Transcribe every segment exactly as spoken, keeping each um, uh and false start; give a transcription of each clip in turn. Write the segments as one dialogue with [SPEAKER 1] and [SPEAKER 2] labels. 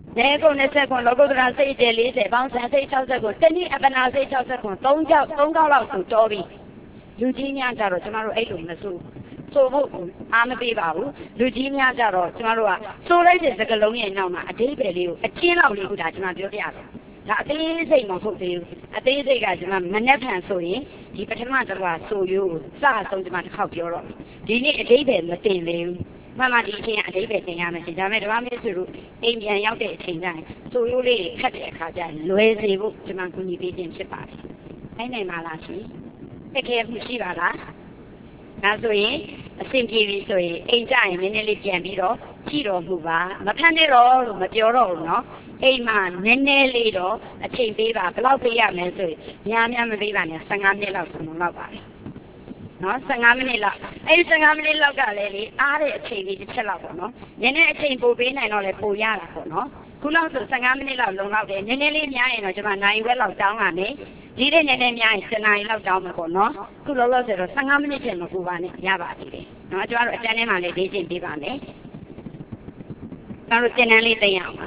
[SPEAKER 1] နေကုန်နဲ့ဆက်ကုန်လောကုတ္တရာစိတ်တည်းလေးဆယ်ပေါင်းဆန်စိတ်၆၀ကိုတနည်းအပနာစိတ်၆၀ကို၃ကြောက်၃ကောက်လောက်ဆိုတော်ပြီလူကြီးများကြတော့ကျမတို့အဲ့လိုမဆိုဆိုဖို့အားမပေးပါဘူးလူကြီးများကြတော့ကျမတို့ကဆိုလိုက်တဲ့စကားလုံးရဲ့နောက်မှာအသေးပဲလေးကိုအချင်းလောက်လေးခုဒါကျမပြောပြရတော့ဒါအသေးစိတ်မဟုတ်သေးဘူးအသေးစိတ်ကကျမမနှက်ဖန်ဆိုရင်ဒီပထမတစ်ခါဆိုရိုးစအဆုံးကျမတစ်ခေါက်ပြောတော့ဒီနေ့အသေးပဲမတင်သေးဘူးမမဒီအချိန်အသေးပဲတင်ရမယ်ဒါပေမဲ့ဓမ္မမေဆိုလို့အိမ်ပြန်ရောက်တဲ့အချိန်တိုင်းဆိုရိုးလေးခတ်တဲ့အခါကျရင်လွယ်စေဖို့ကျမကူညီပေးခြင်းဖြစ်ပါတယ်အဲ့နိုင်ပါလားရှင်တကယ်မှုရှိပါလားဒါဆိုရင်အဆင်ပြေပြီဆိုရင်အိမ်ကြရင်နည်းနည်းလေးပြန်ပြီးတော့ကြည့်တော်မူပါမဖမ်းနဲ့တော့လို့မပြောတော့ဘူးနော်အိမ်မှာနည်းနည်းလေးတော့အချိန်ပေးပါဘယ်လောက်ပေးရမလဲဆိုရင်များများမပေးပါနဲ့၁၅မိနစ်လောက်ဆိုမှလောက်ပါတယ်နော်၁၅မိနစ်လောက်အဲ့၁၅မိနစ်လောက်ကလည်းလေအားတဲ့အချိန်လေးတစ်ချက်လောက်ပေါ့နော်နည်းနည်းအချိန်ပိုပေးနိုင်တော့လေပိုရတာပေါ့နော်ခုလောက်ဆို၁၅မိနစ်လောက်လုံလောက်တယ်နည်းနည်းလေးများရင်တော့ကျွန်မနိုင်ဝက်လောက်တောင်းပါမယ်ဒီတဲ့နည်းနည်းများရင်၁နာရီလောက်တောင်းမှာပေါ့နော်ခုလောလောဆယ်တော့၁၅မိနစ်ချိန်မပူပါနဲ့ရပါသေးတယ်နော်ကျွန်တော်တို့အတန်းထဲမှာလည်းဒေးချင်းပေးပါမယ်ကျွန်တော်တို့သင်တန်းလေးသိရအောင်ပါ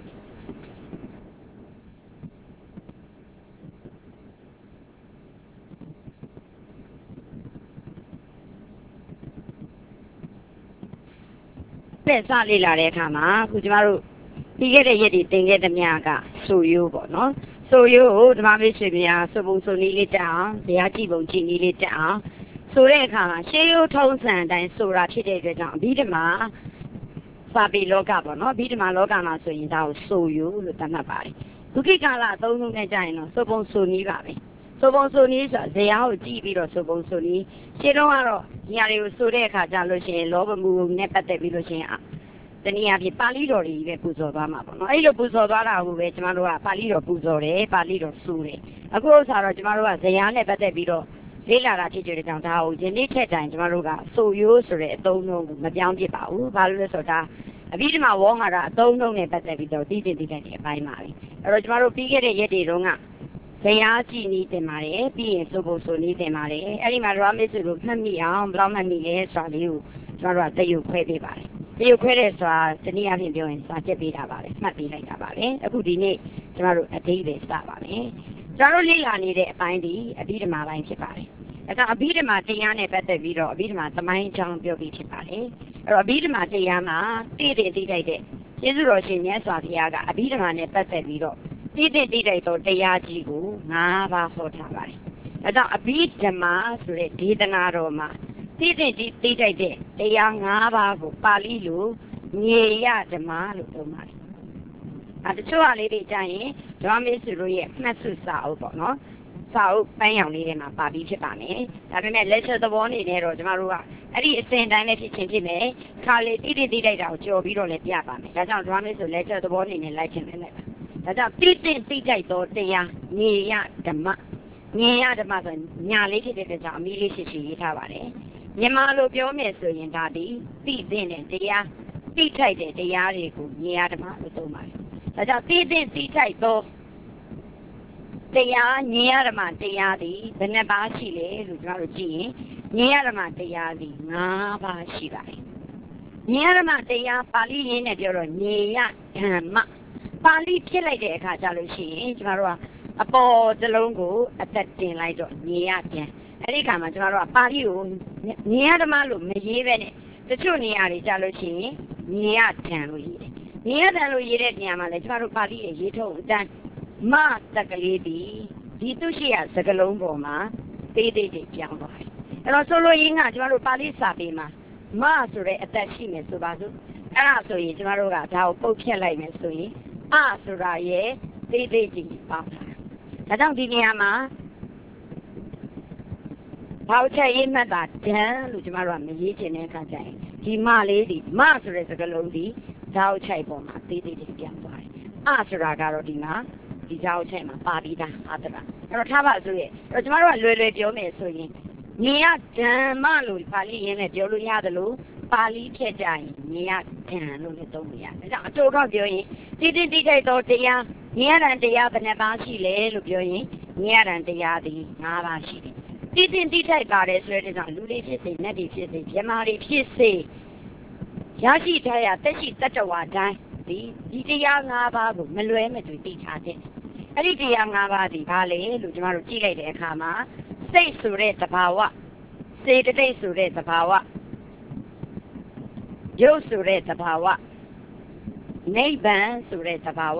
[SPEAKER 1] တဲ့စလေးလာတဲ့အခါမှာခုကျမတို့ပြီးခဲ့တဲ့ရက်တွေတင်ခဲ့သမျှကဆိုရိုးပေါ့နော်ဆိုရိုးကိုဓမ္မမိတ်ဆွေများစပုံစုံနည်းလေးတက်အောင်ဇာတိပုံကြည်နည်းလေးတက်အောင်ဆိုတဲ့အခါမှာရှေးရိုးထုံးစံအတိုင်းဆိုတာဖြစ်တဲ့အတွက်ကြောင့်အဘိဓမ္မာစာပေလောကပေါ့နော်အဘိဓမ္မာလောကမှာဆိုရင်ဒါကိုဆိုရိုးလို့သတ်မှတ်ပါတယ်ဒုက္ခကာလအသုံးလုံးနဲ့ကြာရင်တော့စပုံစုံနည်းပါပဲဆိုပုံဆိုနည်းဆိုတာဇာကိုကြည့်ပြီးတော့ဆိုပုံဆိုနည်းရှင်းတော့ကတော့ဒီဟာတွေကိုဆိုတဲ့အခါကျလို့ရှိရင်လောဘမှုနဲ့ပတ်သက်ပြီးလို့ရှိရင်တနည်းအားဖြင့်ပါဠိတော်တွေပဲပူဇော်သွားမှာပေါ့နော်အဲ့လိုပူဇော်သွားတာကိုပဲကျမတို့ကပါဠိတော်ပူဇော်တယ်ပါဠိတော်ဆိုတယ်အခုဥစ္စာတော့ကျမတို့ကဇာနဲ့ပတ်သက်ပြီးတော့လေ့လာတာဖြစ်ကြတဲ့ကြောင့်ဒါကိုယနေ့ထက်တိုင်ကျမတို့ကဆိုရိုးဆိုတဲ့အသုံးအနှုန်းကိုမပြောင်းပြပါဘူးဘာလို့လဲဆိုတော့အဘိဓမ္မာဝေါဟာရအသုံးအနှုန်းနဲ့ပတ်သက်ပြီးတော့သိသိသိတဲ့အပိုင်းပါပဲအဲ့တော့ကျမတို့ပြီးခဲ့တဲ့ရက်တွေတုန်းကဇာကြည့်နည်းတင်ပါတယ်ပြီးရင်ဆိုဖို့ဆိုနည်းတင်ပါတယ်အဲ့ဒီမှာဓမ္မမိတ်ဆွေတို့မှတ်မိအောင်ဘယ်လောက်မှတ်မိလဲဆိုတာလေးကိုကျမတို့ကသရုပ်ခွဲပေးပါတယ်သရုပ်ခွဲတဲ့ဆိုတာတနည်းအားဖြင့်ပြောရင်စာချက်ပေးတာပါပဲမှတ်ပေးလိုက်တာပါပဲအခုဒီနေ့ကျမတို့အသေးပဲစပါမယ်ကျမတို့လေ့လာနေတဲ့အပိုင်းဒီအဘိဓမ္မာပိုင်းဖြစ်ပါတယ်အဲဒါအဘိဓမ္မာတရားနဲ့ပတ်သက်ပြီးတော့အဘိဓမ္မာသမိုင်းအကြောင်းပြောပြီးဖြစ်ပါတယ်အဲ့တော့အဘိဓမ္မာတရားမှာတည်တည်သိတိုက်တဲ့ကျေးဇူးတော်ရှင်မြတ်စွာဘုရားကအဘိဓမ္မာနဲ့ပတ်သက်ပြီးတော့တည်တည်သိတိုက်သောတရားကြီးကို၅ပါးဟောထားပါတယ်အဲဒါအဘိဓမ္မာဆိုတဲ့ဒေသနာတော်မှာသိတဲ့ဒီသိတိုက်တဲ့တရား၅ပါးကိုပါဠိလိုမြေယဓမ္မလို့ပြောပါတယ်အဲတချို့အလေးတွေကြာရင်ဓမ္မမေစုတို့ရဲ့မှတ်စုစာအုပ်ပေါ့နော်စာအုပ်ပန်းရောင်လေးထဲမှာပါပြီးဖြစ်ပါမယ်ဒါပေမဲ့လက်ချက်သဘောအနေနဲ့တော့ကျမတို့ကအဲ့ဒီအစဉ်တိုင်းလည်းဖြစ်ချင်းဖြစ်မယ်ခါလေးတိတိတိတိုက်တာကိုကြော်ပြီးတော့လည်းပြပါမယ်ဒါကြောင့်ဓမ္မမေစုလက်ချက်သဘောအနေနဲ့လိုက်ခြင်းပဲလိုက်ပါဒါကြောင့်တိတိတိတိုက်သောတရားမြေယဓမ္မမြေယဓမ္မဆိုညာလေးဖြစ်တဲ့ကြောင့်အမီးလေးရှိရှိရေးထားပါတယ်မြန်မာလိုပြောမယ်ဆိုရင်ဒါဒီသိတဲ့တရားသိထိုက်တဲ့တရားတွေကိုမြေယဓမ္မလို့သုံးပါတယ်ဒါကြောင့်သိတဲ့သိထိုက်သောတရားမြေယဓမ္မတရားသည်ဘယ်နှပါးရှိလဲလို့ကျွန်တော်တို့ကြည့်ရင်မြေယဓမ္မတရားသည်၅ပါးရှိပါတယ်မြေယဓမ္မတရားပါဠိရင်းနဲ့ပြောတော့မြေယဓမ္မပါဠိဖြစ်လိုက်တဲ့အခါကျလို့ရှိရင်ကျွန်တော်တို့ကအပေါ်စလုံးကိုအသက်တင်လိုက်တော့မြေယပြန်အဲ့ဒီခါမှာကျွန်တော်တို့ကပါဠိကိုမြေယဓမ္မလို့မရေးပဲနဲ့တချို့နေရာတွေကြာလို့ရှိရင်မြေယဓံလို့ရေးတယ်မြေယဓံလို့ရေးတဲ့နေရာမှာလည်းကျွန်တော်တို့ပါဠိရဲ့ရေးထုံးအတိုင်းမတက်ကလေးဒီဒီသူရှိရစကလုံးပေါ်မှာသေးသေးသေးပြောင်းသွားတယ်အဲ့တော့ဆိုလိုရင်းကကျွန်တော်တို့ပါဠိစာပေမှာမဆိုတဲ့အသက်ရှိမယ်ဆိုပါစို့အဲ့ဒါဆိုရင်ကျွန်တော်တို့ကဒါကိုပုတ်ဖြတ်လိုက်မယ်ဆိုရင်အဆိုတာရဲ့သေးသေးချင်းပေါင်းတာဒါကြောင့်ဒီနေရာမှာဘောက်ချက်ရေးမှတ်တာဒံလို့ကျမတို့ကမရေးချင်တဲ့အခါကျရင်ဒီမလေးဒီမဆိုတဲ့စကားလုံးဒီဓာတ်ချိုက်ပေါ်မှာသေးသေးလေးပြန်သွားတယ်အဆိုတာကတော့ဒီမှာဒီဓာတ်ချိုက်မှာပါပြီးသားအတ္တကအဲ့တော့ထားပါဆိုရဲ့အဲ့တော့ကျမတို့ကလွယ်လွယ်ပြောမယ်ဆိုရင်မြေယဓမ္မလို့ပါဠိရင်းနဲ့ပြောလို့ရတယ်လို့ပါဠိဖြတ်ကြရင်မြေယဓံလို့လည်းသုံးလို့ရတယ်ဒါကြောင့်အတူတော့ပြောရင်တိတိတိတိတော့တရားမြေယဓံတရားဘယ်နှပါးရှိလဲလို့ပြောရင်မြေယဓံတရားဒီ၅ပါးရှိတယ်တိတိတိထိုက်ပါတယ်ဆိုတဲ့ကြောင့်လူတွေဖြစ်စေနတ်တွေဖြစ်စေမြမာတွေဖြစ်စေရရှိထားရတက်ရှိတတ္တဝါတိုင်းသည်ဒီတရား၅ပါးကိုမလွဲမသွေသိထားခြင်းအဲ့ဒီတရား၅ပါးဒီဘာလဲလို့ကျမတို့ကြည့်လိုက်တဲ့အခါမှာစိတ်ဆိုတဲ့သဘာဝစေတသိက်ဆိုတဲ့သဘာဝရုပ်ဆိုတဲ့သဘာဝနိဗ္ဗာန်ဆိုတဲ့သဘာဝ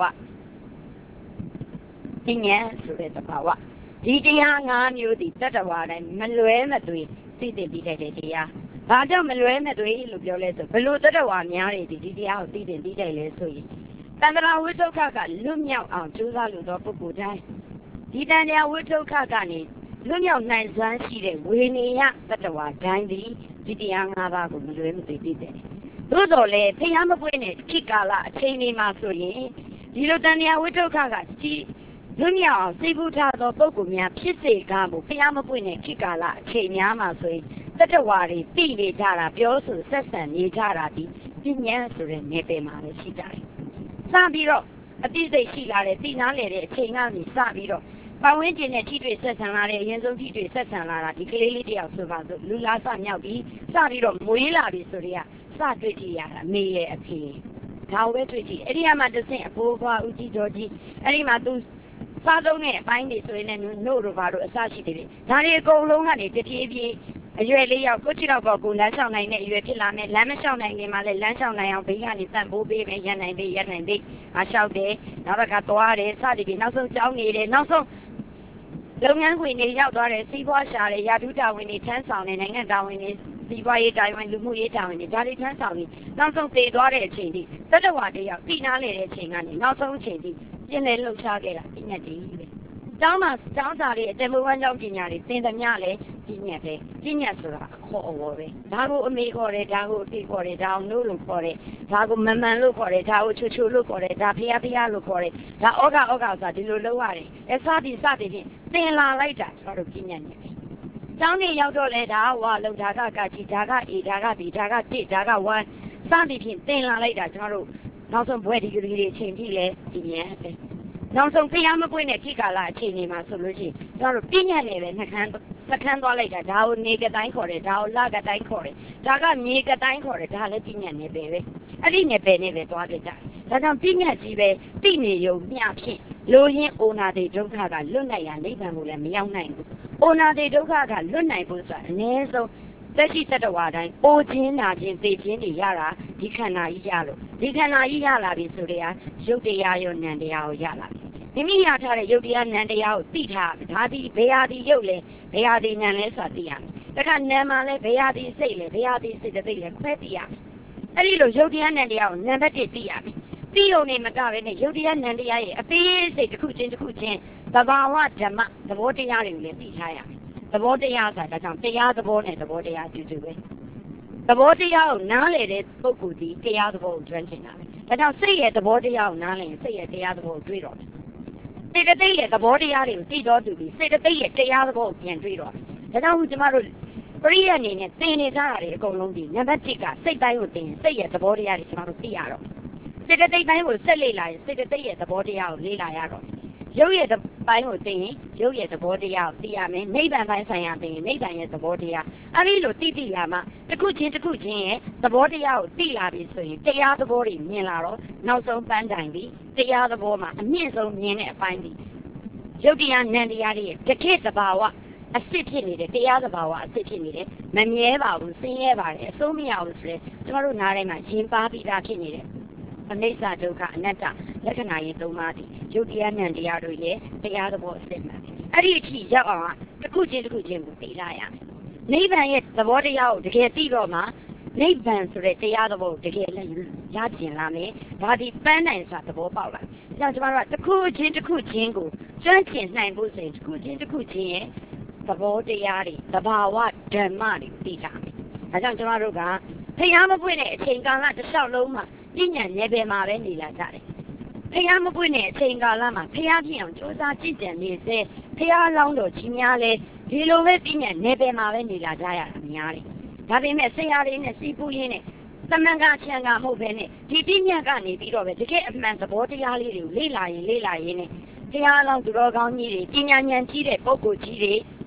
[SPEAKER 1] ဉာဏ်ဆိုတဲ့သဘာဝဒီတရား၅မျိုးဒီတတ္တဝါတိုင်းမလွဲမသွေသိသိပြီးတဲ့တရားဘာကြောင့်မလွဲမသွေလို့ပြောလဲဆိုဘလို့တတ္တဝါများတွေဒီဒီတရားကိုသိသိပြီးတယ်လဲဆိုရင်တန္တရာဝိသုခကလွတ်မြောက်အောင်ကြိုးစားလို့တော့ပုဂ္ဂိုလ်တိုင်းဒီတန္တရာဝိသုခကနေလွတ်မြောက်နိုင်စွမ်းရှိတဲ့ဝေနေယတတ္တဝါတိုင်းဒီဒီတရား၅ပါးကိုမလွဲမသွေသိတယ်သို့တော်လည်းဖျားမပွင့်တဲ့ခိကာလအချိန်လေးမှာဆိုရင်ဒီလိုတန်တရားဝိတုခကကြီးလွတ်မြောက်အောင်စိတ်ပူထားသောပုဂ္ဂိုလ်များဖြစ်စေကားမှုဖျားမပွင့်တဲ့ခိကာလအချိန်များမှာဆိုရင်တတ္တဝါတွေသိနေကြတာပြောဆိုဆက်ဆံနေကြတာဒီပညာဆိုတဲ့နေပယ်မှာပဲရှိကြတယ်။စပြီးတော့အသိစိတ်ရှိလာတဲ့သိနာလေတဲ့အချိန်ကနေစပြီးတော့ပတ်ဝန်းကျင်နဲ့ထိတွေ့ဆက်ဆံလာတဲ့အရင်ဆုံးထိတွေ့ဆက်ဆံလာတာဒီကလေးလေးတယောက်ဆိုပါစို့လူလားစမြောက်ပြီးစပြီးတော့မွေးလာပြီဆိုတော့စတွေ့ကြည့်ရတာမေရဲ့အဖေဒါဝဲတွေ့ကြည့်အဲ့ဒီမှာတဆင့်အဖိုးဘွားဦးကြီးတော်ကြီးအဲ့ဒီမှာသူစားသုံးတဲ့အပိုင်းတွေဆိုရင်လည်းနှုတ်တို့ဘာတို့အစရှိတယ်ဒါတွေအကုန်လုံးကနေတပြေးပြေးအရွယ်လေးယောက်ကိုချီတော့ပေါ့ကိုလမ်းလျှောက်နိုင်တဲ့အရွယ်ဖြစ်လာမယ်လမ်းမလျှောက်နိုင်ခင်မှာလည်းလမ်းလျှောက်နိုင်အောင်ဘေးကနေတန့်ပိုးပေးမယ်ရန်နိုင်သေးရန်နိုင်သေးငါလျှောက်တယ်နောက်တစ်ခါသွားတယ်စသည်ဖြင့်နောက်ဆုံးကြောင်းနေတယ်နောက်ဆုံးလုပ်ငန်းခွင်တွေရောက်သွားတယ်စီးပွားရှာတယ်ရာထူးတာဝန်တွေထမ်းဆောင်တယ်နိုင်ငံတာဝန်တွေစီးပွားရေးတာဝန်လူမှုရေးတာဝန်တွေဒါတွေထမ်းဆောင်ပြီးနောက်ဆုံးတည်သွားတဲ့အချိန်ထိတတ္တဝါတယောက်သိနာလေတဲ့အချိန်ကနေနောက်ဆုံးအချိန်ထိပြင်းလဲလှုပ်ရှားခဲ့တာပညာတည်းပဲကျောင်းမှာကျောင်းစာတွေအတမဝမ်းကျောင်းပညာတွေသင်သမျှလည်းပညာပဲပညာဆိုတာအခေါ်အဝေါ်ပဲဒါကိုအမေခေါ်တယ်ဒါကိုအဖေခေါ်တယ်ဒါကိုနိုးလို့ခေါ်တယ်ဒါကိုမမှန်လို့ခေါ်တယ်ဒါကိုချူချူလို့ခေါ်တယ်ဒါဖျားဖျားလို့ခေါ်တယ်ဒါဩဃဩဃဆိုတာဒီလိုလုပ်ရတယ်အဲစသည်စသည်ဖြင့်သင်လာလိုက်တာကျွန်တော်တို့ပညာနဲ့ပဲကျောင်းနေရောက်တော့လဲဒါဝါလုံဒါကကကြီးဒါကအေဒါကဘီဒါကတိဒါကဝမ်စသည်ဖြင့်သင်လာလိုက်တာကျွန်တော်တို့နောက်ဆုံးဘွဲဒီဂရီတွေအချိန်ကြီးလဲဒီဉာဏ်ပဲနောက်ဆုံးဖျားမပွင့်တဲ့ခိကာလအချိန်တွေမှာဆိုလို့ရှိရင်ကျွန်တော်တို့ပညာနဲ့ပဲနှခမ်းစခန်းသွားလိုက်တာဒါကိုနေကတိုင်းခေါ်တယ်ဒါကိုလကတိုင်းခေါ်တယ်ဒါကမြေကတိုင်းခေါ်တယ်ဒါလည်းပညာနဲ့ပဲပဲအဲ့ဒီနဲ့ပဲနဲ့ပဲသွားကြတယ်ဒါကြောင့်ပညာကြီးပဲသိနေရုံမျှဖြင့်လိုရင်းအိုနာတိဒုက္ခကလွတ်နိုင်ရနိဗ္ဗာန်ကိုလည်းမရောက်နိုင်ဘူးအိုနာတိဒုက္ခကလွတ်နိုင်ဖို့ဆိုတာအနည်းဆုံးသက်ရှိတတ္တဝါတိုင်းအိုခြင်းနာခြင်းသိခြင်းတွေရတာဒီခန္ဓာကြီးရလို့ဒီခန္ဓာကြီးရလာပြီဆိုတဲ့ရုပ်တရားရောနာမ်တရားကိုရလာပြီမိမိရထားတဲ့ရုပ်တရားနာမ်တရားကိုသိထားဒါဒီဘယ်ဟာဒီရုပ်လဲဘယ်ဟာဒီနာမ်လဲဆိုတာသိရမယ်တခါနာမ်မှာလဲဘယ်ဟာဒီစိတ်လဲဘယ်ဟာဒီစိတ်တဲ့သိလဲခွဲသိရမယ်အဲ့ဒီလိုရုပ်တရားနာမ်တရားကိုနံပါတ်တစ်သိရမယ်သိုံနေမကပဲနဲ့ရုပ်တရားနာမ်တရားရဲ့အသေးစိတ်တစ်ခုချင်းတစ်ခုချင်းသဘာဝဓမ္မသဘောတရားတွေကိုလည်းသိထားရမယ်သဘောတရားဆိုတာဒါကြောင့်တရားသဘောနဲ့သဘောတရားတူတူပဲသဘောတရားကိုနားလည်တဲ့ပုဂ္ဂိုလ်ဒီတရားသဘောကိုကျွမ်းကျင်တာပဲဒါကြောင့်စိတ်ရဲ့သဘောတရားကိုနားလည်ရင်စိတ်ရဲ့တရားသဘောကိုတွေးတော့တယ်စေတသိက်ရဲ့သဘောတရားတွေကိုသိတော်သူပြီးစေတသိက်ရဲ့တရားသဘောကိုပြန်တွေးတော့တယ်ဒါကြောင့်ကျမတို့ပရိယအနေနဲ့သင်နေကြတာတွေအကုန်လုံးဒီနံပါတ်တစ်ကစိတ်တိုင်းကိုသင်စိတ်ရဲ့သဘောတရားတွေကျမတို့သိရတော့စေတသိက်တိုင်းကိုဆက်လေ့လာရင်စေတသိက်ရဲ့သဘောတရားကိုလေ့လာရတော့ရုပ်ရဲ့ပိုင်းကိုသိရင်ရုပ်ရဲ့သဘောတရားကိုသိရမယ်နိဗ္ဗာန်ပိုင်းဆိုင်ရာသိရင်နိဗ္ဗာန်ရဲ့သဘောတရားအဲဒီလိုသိသိလာမှတစ်ခုချင်းတစ်ခုချင်းရဲ့သဘောတရားကိုသိလာပြီဆိုရင်တရားသဘောတွေမြင်လာတော့နောက်ဆုံးပန်းတိုင်ပြီးတရားသဘောမှာအမြင့်ဆုံးမြင်တဲ့အပိုင်းပြီးရုပ်တရားနံတရားတွေရဲ့တခေတ်သဘာဝအစစ်ဖြစ်နေတယ်တရားသဘာဝအစစ်ဖြစ်နေတယ်မမြဲပါဘူးဆင်းရဲပါတယ်အစိုးမရဘူးဆိုရင်ကျမတို့နားထဲမှာရင်ပါပြီးသားဖြစ်နေတယ်အနိစ္စဒုက္ခအနတ္တလက္ခဏာရေးသုံးပါးသည်ရုပ်တရားနံတရားတို့ရဲ့တရားသဘောအစစ်မှန်အဲ့ဒီအထိရောက်အောင်တစ်ခုချင်းတစ်ခုချင်းကိုသိလာရမယ်နိဗ္ဗာန်ရဲ့သဘောတရားကိုတကယ်သိတော့မှနိဗ္ဗာန်ဆိုတဲ့တရားသဘောကိုတကယ်လည်းရကျင်လာမယ်ဒါဒီပန်းနိုင်ဆိုတာသဘောပေါက်လာကြောင့်ကျမတို့ကတစ်ခုချင်းတစ်ခုချင်းကိုကျွမ်းကျင်နိုင်ဖို့ဆိုရင်တစ်ခုချင်းတစ်ခုချင်းရဲ့သဘောတရားတွေသဘာဝဓမ္မတွေသိကြမယ်ဒါကြောင့်ကျမတို့ကဖျားမပွင့်တဲ့အချိန်ကာလတစ်လျှောက်လုံးမှာပညာနယ်ပယ်မှာပဲနေလာကြတယ်ဖျားမပွင့်တဲ့အချိန်ကာလမှာဖျားပြင်းအောင်ကြိုးစားကြည်ကြံနေစေဖျားလောင်းတော်ကြီးများလဲဒီလိုပဲပညာနယ်ပယ်မှာပဲနေလာကြရတာများတယ်ဒါပေမဲ့ဆရာလေးနဲ့စီပူရင်းနဲ့သမန်ကချန်ကမဟုတ်ပဲနဲ့ဒီပညာကနေပြီးတော့ပဲတကယ်အမှန်သဘောတရားလေးတွေကိုလေ့လာရင်လေ့လာရင်းနဲ့ဖျားလောင်းသူတော်ကောင်းကြီးတွေပညာဉာဏ်ကြီးတဲ့ပုဂ္ဂိုလ်ကြီးတွေ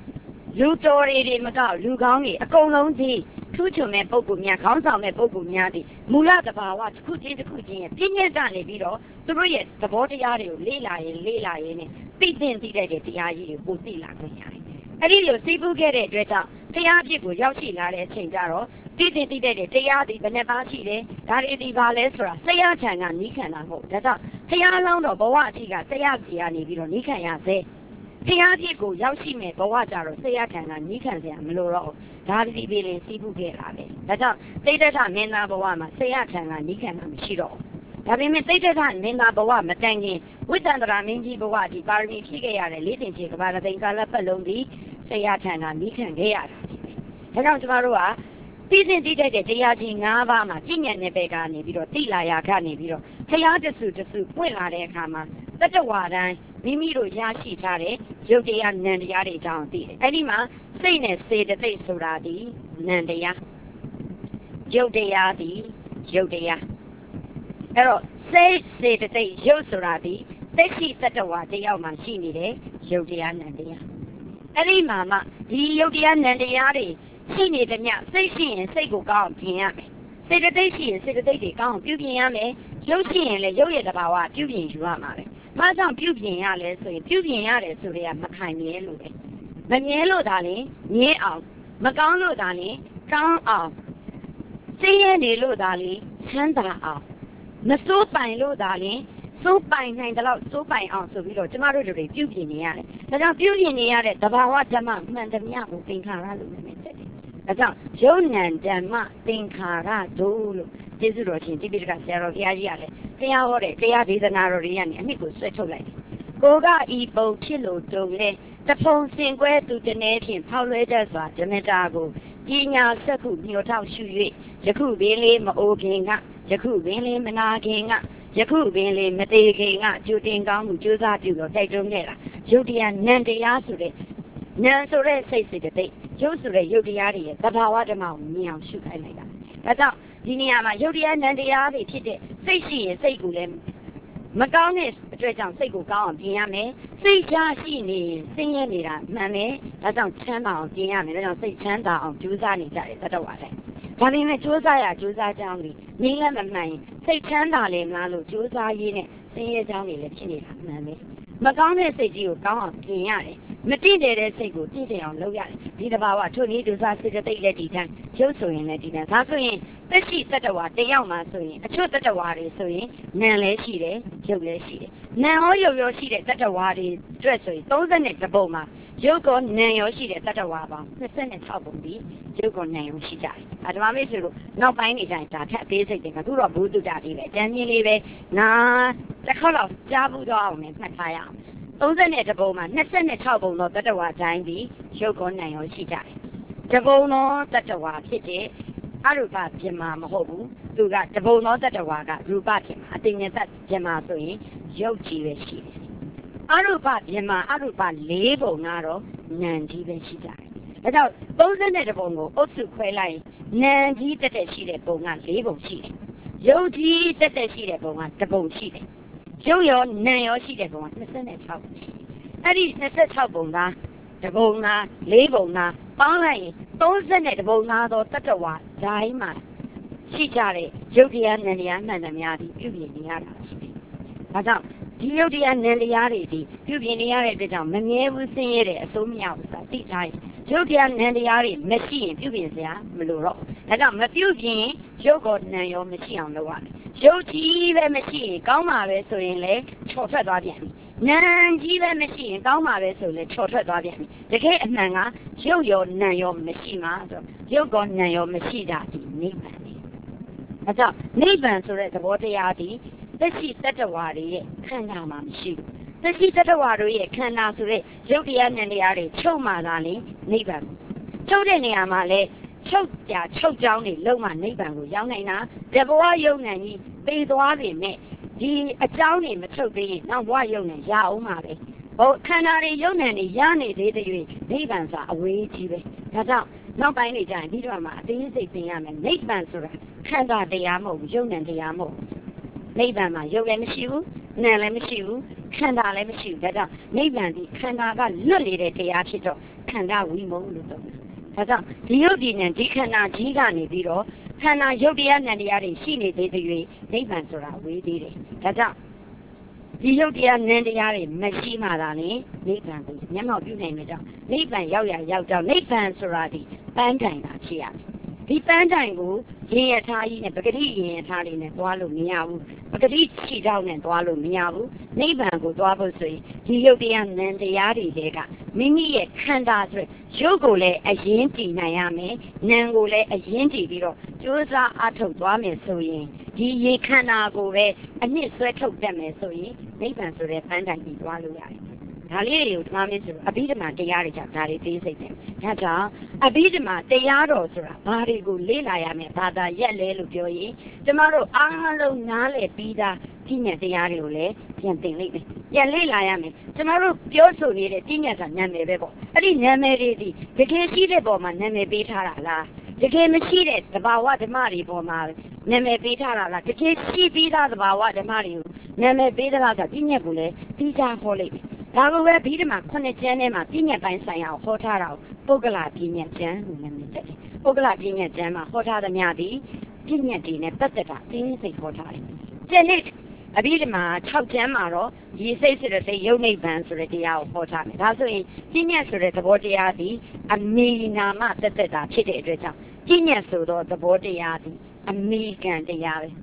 [SPEAKER 1] လူတော်တွေတွေမကောက်လူကောင်းတွေအကုန်လုံးဒီထူးချွန်မဲ့ပုံကူများခေါင်းဆောင်မဲ့ပုံကူများဒီမူလတဘာဝတစ်ခုချင်းတစ်ခုချင်းရဲ့ပြည့်ညက်ကနေပြီးတော့သူတို့ရဲ့သဘောတရားတွေကိုလေ့လာရင်လေ့လာရင်နဲ့သိသိသိတဲ့တရားကြီးကိုပို့သိလာခွင့်ရတယ်။အဲ့ဒီလိုသိဖို့ခဲ့တဲ့အတွက်ကြောင့်တရားဖြစ်ကိုရောက်ရှိလာတဲ့အချိန်ကျတော့သိသိသိတဲ့တရားဒီဘယ်နှပါးရှိတယ်ဒါတွေဒီပါလဲဆိုတာဆရာထံကနီးခံတာမဟုတ်ဒါကြောင့်တရားလောင်းတော့ဘဝအထိကဆရာကြီးကနေပြီးတော့နီးခံရစေတရားဖြစ်ကိုရောက်ရှိမဲ့ဘဝကြတော့ဆရာထံကနီးခံစရာမလိုတော့ဒါဒီပြည်လင်စီးဖို့ခဲ့လာပဲဒါကြောင့်သိတ္တထမင်းသားဘဝမှာဆရာထံကနီးခံတာမရှိတော့ဒါပေမဲ့သိတ္တထမင်းသားဘဝမတိုင်ခင်ဝိတ္တန္တရာမင်းကြီးဘဝဒီပါရမီဖြည့်ခဲ့ရတဲ့လေးတင်ချေကဘာတသိန်းကာလပတ်လုံးဒီဆရာထံကနီးခံခဲ့ရတာဒါကြောင့်ကျမတို့ကသိသိသိတဲ့တရားကြီး၅ပါးမှာပြည့်ညတ်တဲ့ဘက်ကနေပြီးတော့သိလာရကနေပြီးတော့တရားတဆူတဆူပွင့်လာတဲ့အခါမှာတတ္တဝါတိုင်းမိမိတို့ရရှိထားတဲ့ရုပ်တရားနံတရားတွေအကြောင်းသိတယ်အဲ့ဒီမှာစိတ်နဲ့စေတသိက်ဆိုတာဒီနံတရားရုပ်တရားဒီရုပ်တရားအဲ့တော့စိတ်စေတသိက်ရုပ်ဆိုတာဒီသိရှိတတ္တဝါတယောက်မှာရှိနေတဲ့ရုပ်တရားနံတရားအဲ့ဒီမှာမှဒီရုပ်တရားနံတရားတွေရှိနေတဲ့မြစိတ်ရှိရင်စိတ်ကိုကောင်းအောင်ပြင်ရမယ်စေတသိက်ရှိရင်စေတသိက်တွေကောင်းအောင်ပြုပြင်ရမယ်ရုပ်ရှိရင်လည်းရုပ်ရဲ့တဘာဝပြုပြင်ယူရမှာပဲဘာကြောင့်ပြုပြင်ရလဲဆိုရင်ပြုပြင်ရတယ်ဆိုတဲ့ကမခိုင်မြဲလို့ပဲမမြဲလို့ဒါလည်းမြဲအောင်မကောင်းလို့ဒါလည်းကောင်းအောင်စိတ်ရနေလို့ဒါလည်းချမ်းသာအောင်မစိုးပိုင်လို့ဒါလည်းစိုးပိုင်နိုင်တယ်လို့စိုးပိုင်အောင်ဆိုပြီးတော့ကျမတို့တွေပြုပြင်နေရတယ်ဒါကြောင့်ပြုပြင်နေရတဲ့တဘာဝဓမ္မမှန်သမျှကိုသင်္ခါရလို့နာမည်တက်တယ်ဒါကြောင့်ယုံနံဓမ္မသင်္ခါရတို့လို့ကျေးဇူးတော်ရှင်တိပိဋကဆရာတော်ဘုရားကြီးကလည်းတရားဟောတဲ့တရားဒေသနာတော်တွေကနေအနှစ်ကိုဆွဲထုတ်လိုက်တယ်ကိုကဤပုံဖြစ်လို့တုံလဲတဖုံစင်ကွဲသူတည်းဖြင့်ဖောက်လွဲတတ်စွာဓမ္မတာကိုပညာစက္ခုညှို့ထောက်ရှု၍ယခုပင်လေးမအိုခင်ကယခုပင်လေးမနာခင်ကယခုပင်လေးမသေးခင်ကကြိုတင်ကောင်းမှုကြိုးစားပြုတော့တိုက်တွန်းခဲ့တာယုတ်တရားနံတရားဆိုတဲ့နံဆိုတဲ့စိတ်စိတ်တိတ်ရုပ်ဆိုတဲ့ယုတ်တရားတွေရဲ့သဘာဝဓမ္မကိုမြင်အောင်ရှုခိုင်းလိုက်တာဒါကြောင့်ဒီနေရာမှာယုတ်တရားနံတရားတွေဖြစ်တဲ့စိတ်ရှိရင်စိတ်ကိုလည်းမကောင်းတဲ့အတွက်ကြောင့်စိတ်ကိုကောင်းအောင်ပြင်ရမယ်စိတ်ချရှိနေရင်ဆင်းရဲနေတာမှန်တယ်ဒါကြောင့်ချမ်းသာအောင်ပြင်ရမယ်ဒါကြောင့်စိတ်ချမ်းသာအောင်ကြိုးစားနေကြတယ်တတ်တော်ပါတယ်ဒါပေမဲ့ကြိုးစားရကြိုးစားကြောင်းတွေနင်းလည်းမမှန်ရင်စိတ်ချမ်းသာလေမလားလို့ကြိုးစားရင်းနဲ့ဆင်းရဲကြောင်းတွေလည်းဖြစ်နေတာမှန်တယ်မကောင်းတဲ့စိတ်ကြီးကိုကောင်းအောင်ပြင်ရတယ်မတင့်တယ်တဲ့စိတ်ကိုတင့်တယ်အောင်လုပ်ရတယ်ဒီတဘာဝထို့နည်းဒုစားစိတ်တိတ်လည်းဒီတိုင်းရုပ်ဆိုရင်လည်းဒီတိုင်းဒါဆိုရင်သက်ရှိတတ္တဝါတယောက်မှဆိုရင်အချို့တတ္တဝါတွေဆိုရင်နာမ်လည်းရှိတယ်ရုပ်လည်းရှိတယ်နာမ်ရောရုပ်ရောရှိတဲ့တတ္တဝါတွေအတွက်ဆိုရင်သုံးဆယ်နဲ့တစ်ပုံမှာရုပ်ကောနာမ်ရောရှိတဲ့တတ္တဝါပေါင်းနှစ်ဆယ်နဲ့ခြောက်ပုံပြီးရုပ်ကောနာမ်ရောရှိကြတယ်အဲဒါမှမဟုတ်လို့နောက်ပိုင်းနေတိုင်းဒါထက်အသေးစိတ်တွေကသူတော့ဘူးတုတ္တလေးပဲအတန်းကြီးလေးပဲနာတစ်ခေါက်လောက်ကြားဘူးတော့အောင်နဲ့မှတ်ထားရအောင်သုံးဆယ်နဲ့တစ်ပုံမှာနှစ်ဆယ်နဲ့ခြောက်ပုံတော့တတ္တဝါတိုင်းပြီးရုပ်ကောနာမ်ရောရှိကြတယ်တပုံတော့တတ္တဝါဖြစ်တဲ့အရူပပြမမဟုတ်ဘူးသူကတပုံသောတတ္တဝါကရူပပြမအတင်ညတပြမဆိုရင်ရုပ်ကြီးပဲရှိတယ်အရူပပြမအရူပလေးပုံကတော့နာမ်ကြီးပဲရှိကြတယ်ဒါကြောင့်သုံးဆယ်နဲ့တစ်ပုံကိုအုပ်စုခွဲလိုက်နာမ်ကြီးတက်တက်ရှိတဲ့ပုံကလေးပုံရှိတယ်ရုပ်ကြီးတက်တက်ရှိတဲ့ပုံကတစ်ပုံရှိတယ်ရုပ်ရောနာမ်ရောရှိတဲ့ပုံကနှစ်ဆယ်နဲ့ခြောက်ပုံရှိတယ်အဲ့ဒီနှစ်ဆယ်ခြောက်ပုံကတပုံလားလေးပုံလားပေါင်းလိုက်ရင်သုံးဆယ်နဲ့တပုံလားသောတတ္တဝါဓာတ်မှာရှိကြတဲ့ရုပ်တရားနံတရားမှန်သမျှဒီပြုပြင်နေရတာရှိတယ်။ဒါကြောင့်ဒီရုပ်တရားနံတရားတွေဒီပြုပြင်နေရတဲ့အတွက်ကြောင့်မမြဲဘူးဆင်းရဲတဲ့အစိုးမရဘူးဆိုတာသိထားရင်ရုပ်တရားနံတရားတွေမရှိရင်ပြုပြင်စရာမလိုတော့။ဒါကြောင့်မပြုပြင်ရင်ရုပ်ကောနံရောမရှိအောင်လုပ်ရတယ်။ရုပ်ကြီးပဲမရှိရင်ကောင်းမှာပဲဆိုရင်လေချော်ထွက်သွားပြန်ပြီ။နံကြီးပဲမရှိရင်ကောင်းမှာပဲဆိုလေချော်ထွက်သွားပြန်ပြီ။တကယ်အမှန်ကရုပ်ရောနံရောမရှိမှာဆိုရုပ်ကောနံရောမရှိတာဒီနိဗ္ဗာန်။ဒါကြောင့်နိဗ္ဗာန်ဆိုတဲ့သဘောတရားဒီသက်ရှိတတ္တဝါတွေရဲ့ခန္ဓာမှာမရှိဘူး။သက်ရှိတတ္တဝါတို့ရဲ့ခန္ဓာဆိုတဲ့ရုပ်တရားနံတရားတွေချုပ်မှသာလေနိဗ္ဗာန်။ချုပ်တဲ့နေရာမှာလေချုပ်ကြချုပ်ကြောင်းတွေလုံးဝနိဗ္ဗာန်ကိုရောက်နိုင်တာတဘဝယုံနံကြီးသိသွားပြီမဲ့ဒီအကြောင်းတွေမထုတ်သေးရင်နောက်ဘဝယုံနံရအောင်ပါပဲဟိုခန္ဓာတွေယုံနံတွေရနေသေးတဲ့၍နိဗ္ဗာန်ဆိုတာအဝေးကြီးပဲဒါကြောင့်နောက်ပိုင်းနေကြရင်ဒီတော့မှအသေးစိတ်သင်ရမယ်နိဗ္ဗာန်ဆိုတာခန္ဓာတရားမဟုတ်ဘူးယုံနံတရားမဟုတ်နိဗ္ဗာန်မှာယုံလည်းမရှိဘူးနံလည်းမရှိဘူးခန္ဓာလည်းမရှိဘူးဒါကြောင့်နိဗ္ဗာန်ဒီခန္ဓာကလွတ်နေတဲ့တရားဖြစ်တော့ခန္ဓာဝိမု လို့ပြောတာဒါကြောင့်ဒီယုတ်ဒီနဲ့ဒီခန္ဓာကြီးကနေပြီးတော့ခန္ဓာယုတ်တရားနဲ့တရားတွေရှိနေသေးသေးနိဗ္ဗာန်ဆိုတာဝေးသေးတယ်ဒါကြောင့်ဒီယုတ်တရားနံတရားတွေမရှိမှသာလေနိဗ္ဗာန်ကိုမျက်မှောက်ပြုနိုင်မှာကြောင့်နိဗ္ဗာန်ရောက်ရရောက်တော့နိဗ္ဗာန်ဆိုတာဒီပန်းတိုင်တာဖြစ်ရတယ်ဒီပန်းတိုင်ကိုရင်ရထားကြီးနဲ့ပဂတိရင်ရထားလေးနဲ့သွားလို့မရဘူးပဂတိခြေထောက်နဲ့သွားလို့မရဘူးနိဗ္ဗာန်ကိုသွားဖို့ဆိုရင်ဒီယုတ်တရားနံတရားတွေကမိမိရဲ့ခန္ဓာဆိုရုပ်ကိုလည်းအရင်တည်နိုင်ရမယ်နံကိုလည်းအရင်တည်ပြီးတော့ကြိုးစားအထုတ်သွားမယ်ဆိုရင်ဒီရေခန္ဓာကိုပဲအနှစ်ဆွဲထုတ်တတ်မယ်ဆိုရင်နိဗ္ဗာန်ဆိုတဲ့ပန်းတိုင်ကြီးသွားလို့ရတယ်ဒါလေးတွေကိုဓမ္မမင်းဆိုအဘိဓမ္မာတရားတွေကြောင့်ဒါတွေသိစိတ်တယ်ဒါကြောင့်အဘိဓမ္မာတရားတော်ဆိုတာဘာတွေကိုလေ့လာရမယ်ဘာသာရက်လဲလို့ပြောရင်ကျမတို့အားလုံးနားလည်ပြီးသားပြည့်ညတ်တရားတွေကိုလည်းပြန်သင်လိုက်မယ်ပြန်လေ့လာရမယ်ကျမတို့ပြောဆိုနေတဲ့ပြည့်ညတ်ကနာမည်ပဲပေါ့အဲ့ဒီနာမည်တွေဒီတကယ်ရှိတဲ့ပုံမှာနာမည်ပေးထားတာလားတကယ်မရှိတဲ့သဘာဝဓမ္မတွေပေါ်မှာနာမည်ပေးထားတာလားတကယ်ရှိပြီးသားသဘာဝဓမ္မတွေကိုနာမည်ပေးတာကပြည့်ညတ်ကိုလည်းပြီးသားဟောလိုက်တယ်ဒါကပဲဘိဓမ္မာခုနှစ်ကျမ်းထဲမှာပြည့်ညတ်ပိုင်းဆိုင်ရာကိုဟောထားတာကိုပုဂ္ဂလပြည့်ညတ်ကျမ်းလို့နာမည်တက်တယ်ပုဂ္ဂလပြည့်ညတ်ကျမ်းမှာဟောထားသမျှဒီပြည့်ညတ်တွေနဲ့ပတ်သက်တာအင်းစိတ်ဟောထားတယ်ကျန်တဲ့အဘိဓမ္မာ၆ကျမ်းမှာတော့ရေစိတ်ဆိုတဲ့စိတ်ယုတ်နိဗ္ဗာန်ဆိုတဲ့တရားကိုဟောထားတယ်ဒါဆိုရင်ပြည့်ညတ်ဆိုတဲ့သဘောတရားဒီအမေနာမသက်သက်တာဖြစ်တဲ့အတွက်ကြောင့်ပြည့်ညတ်ဆိုတော့သဘောတရားဒီအမေကံတရားပဲ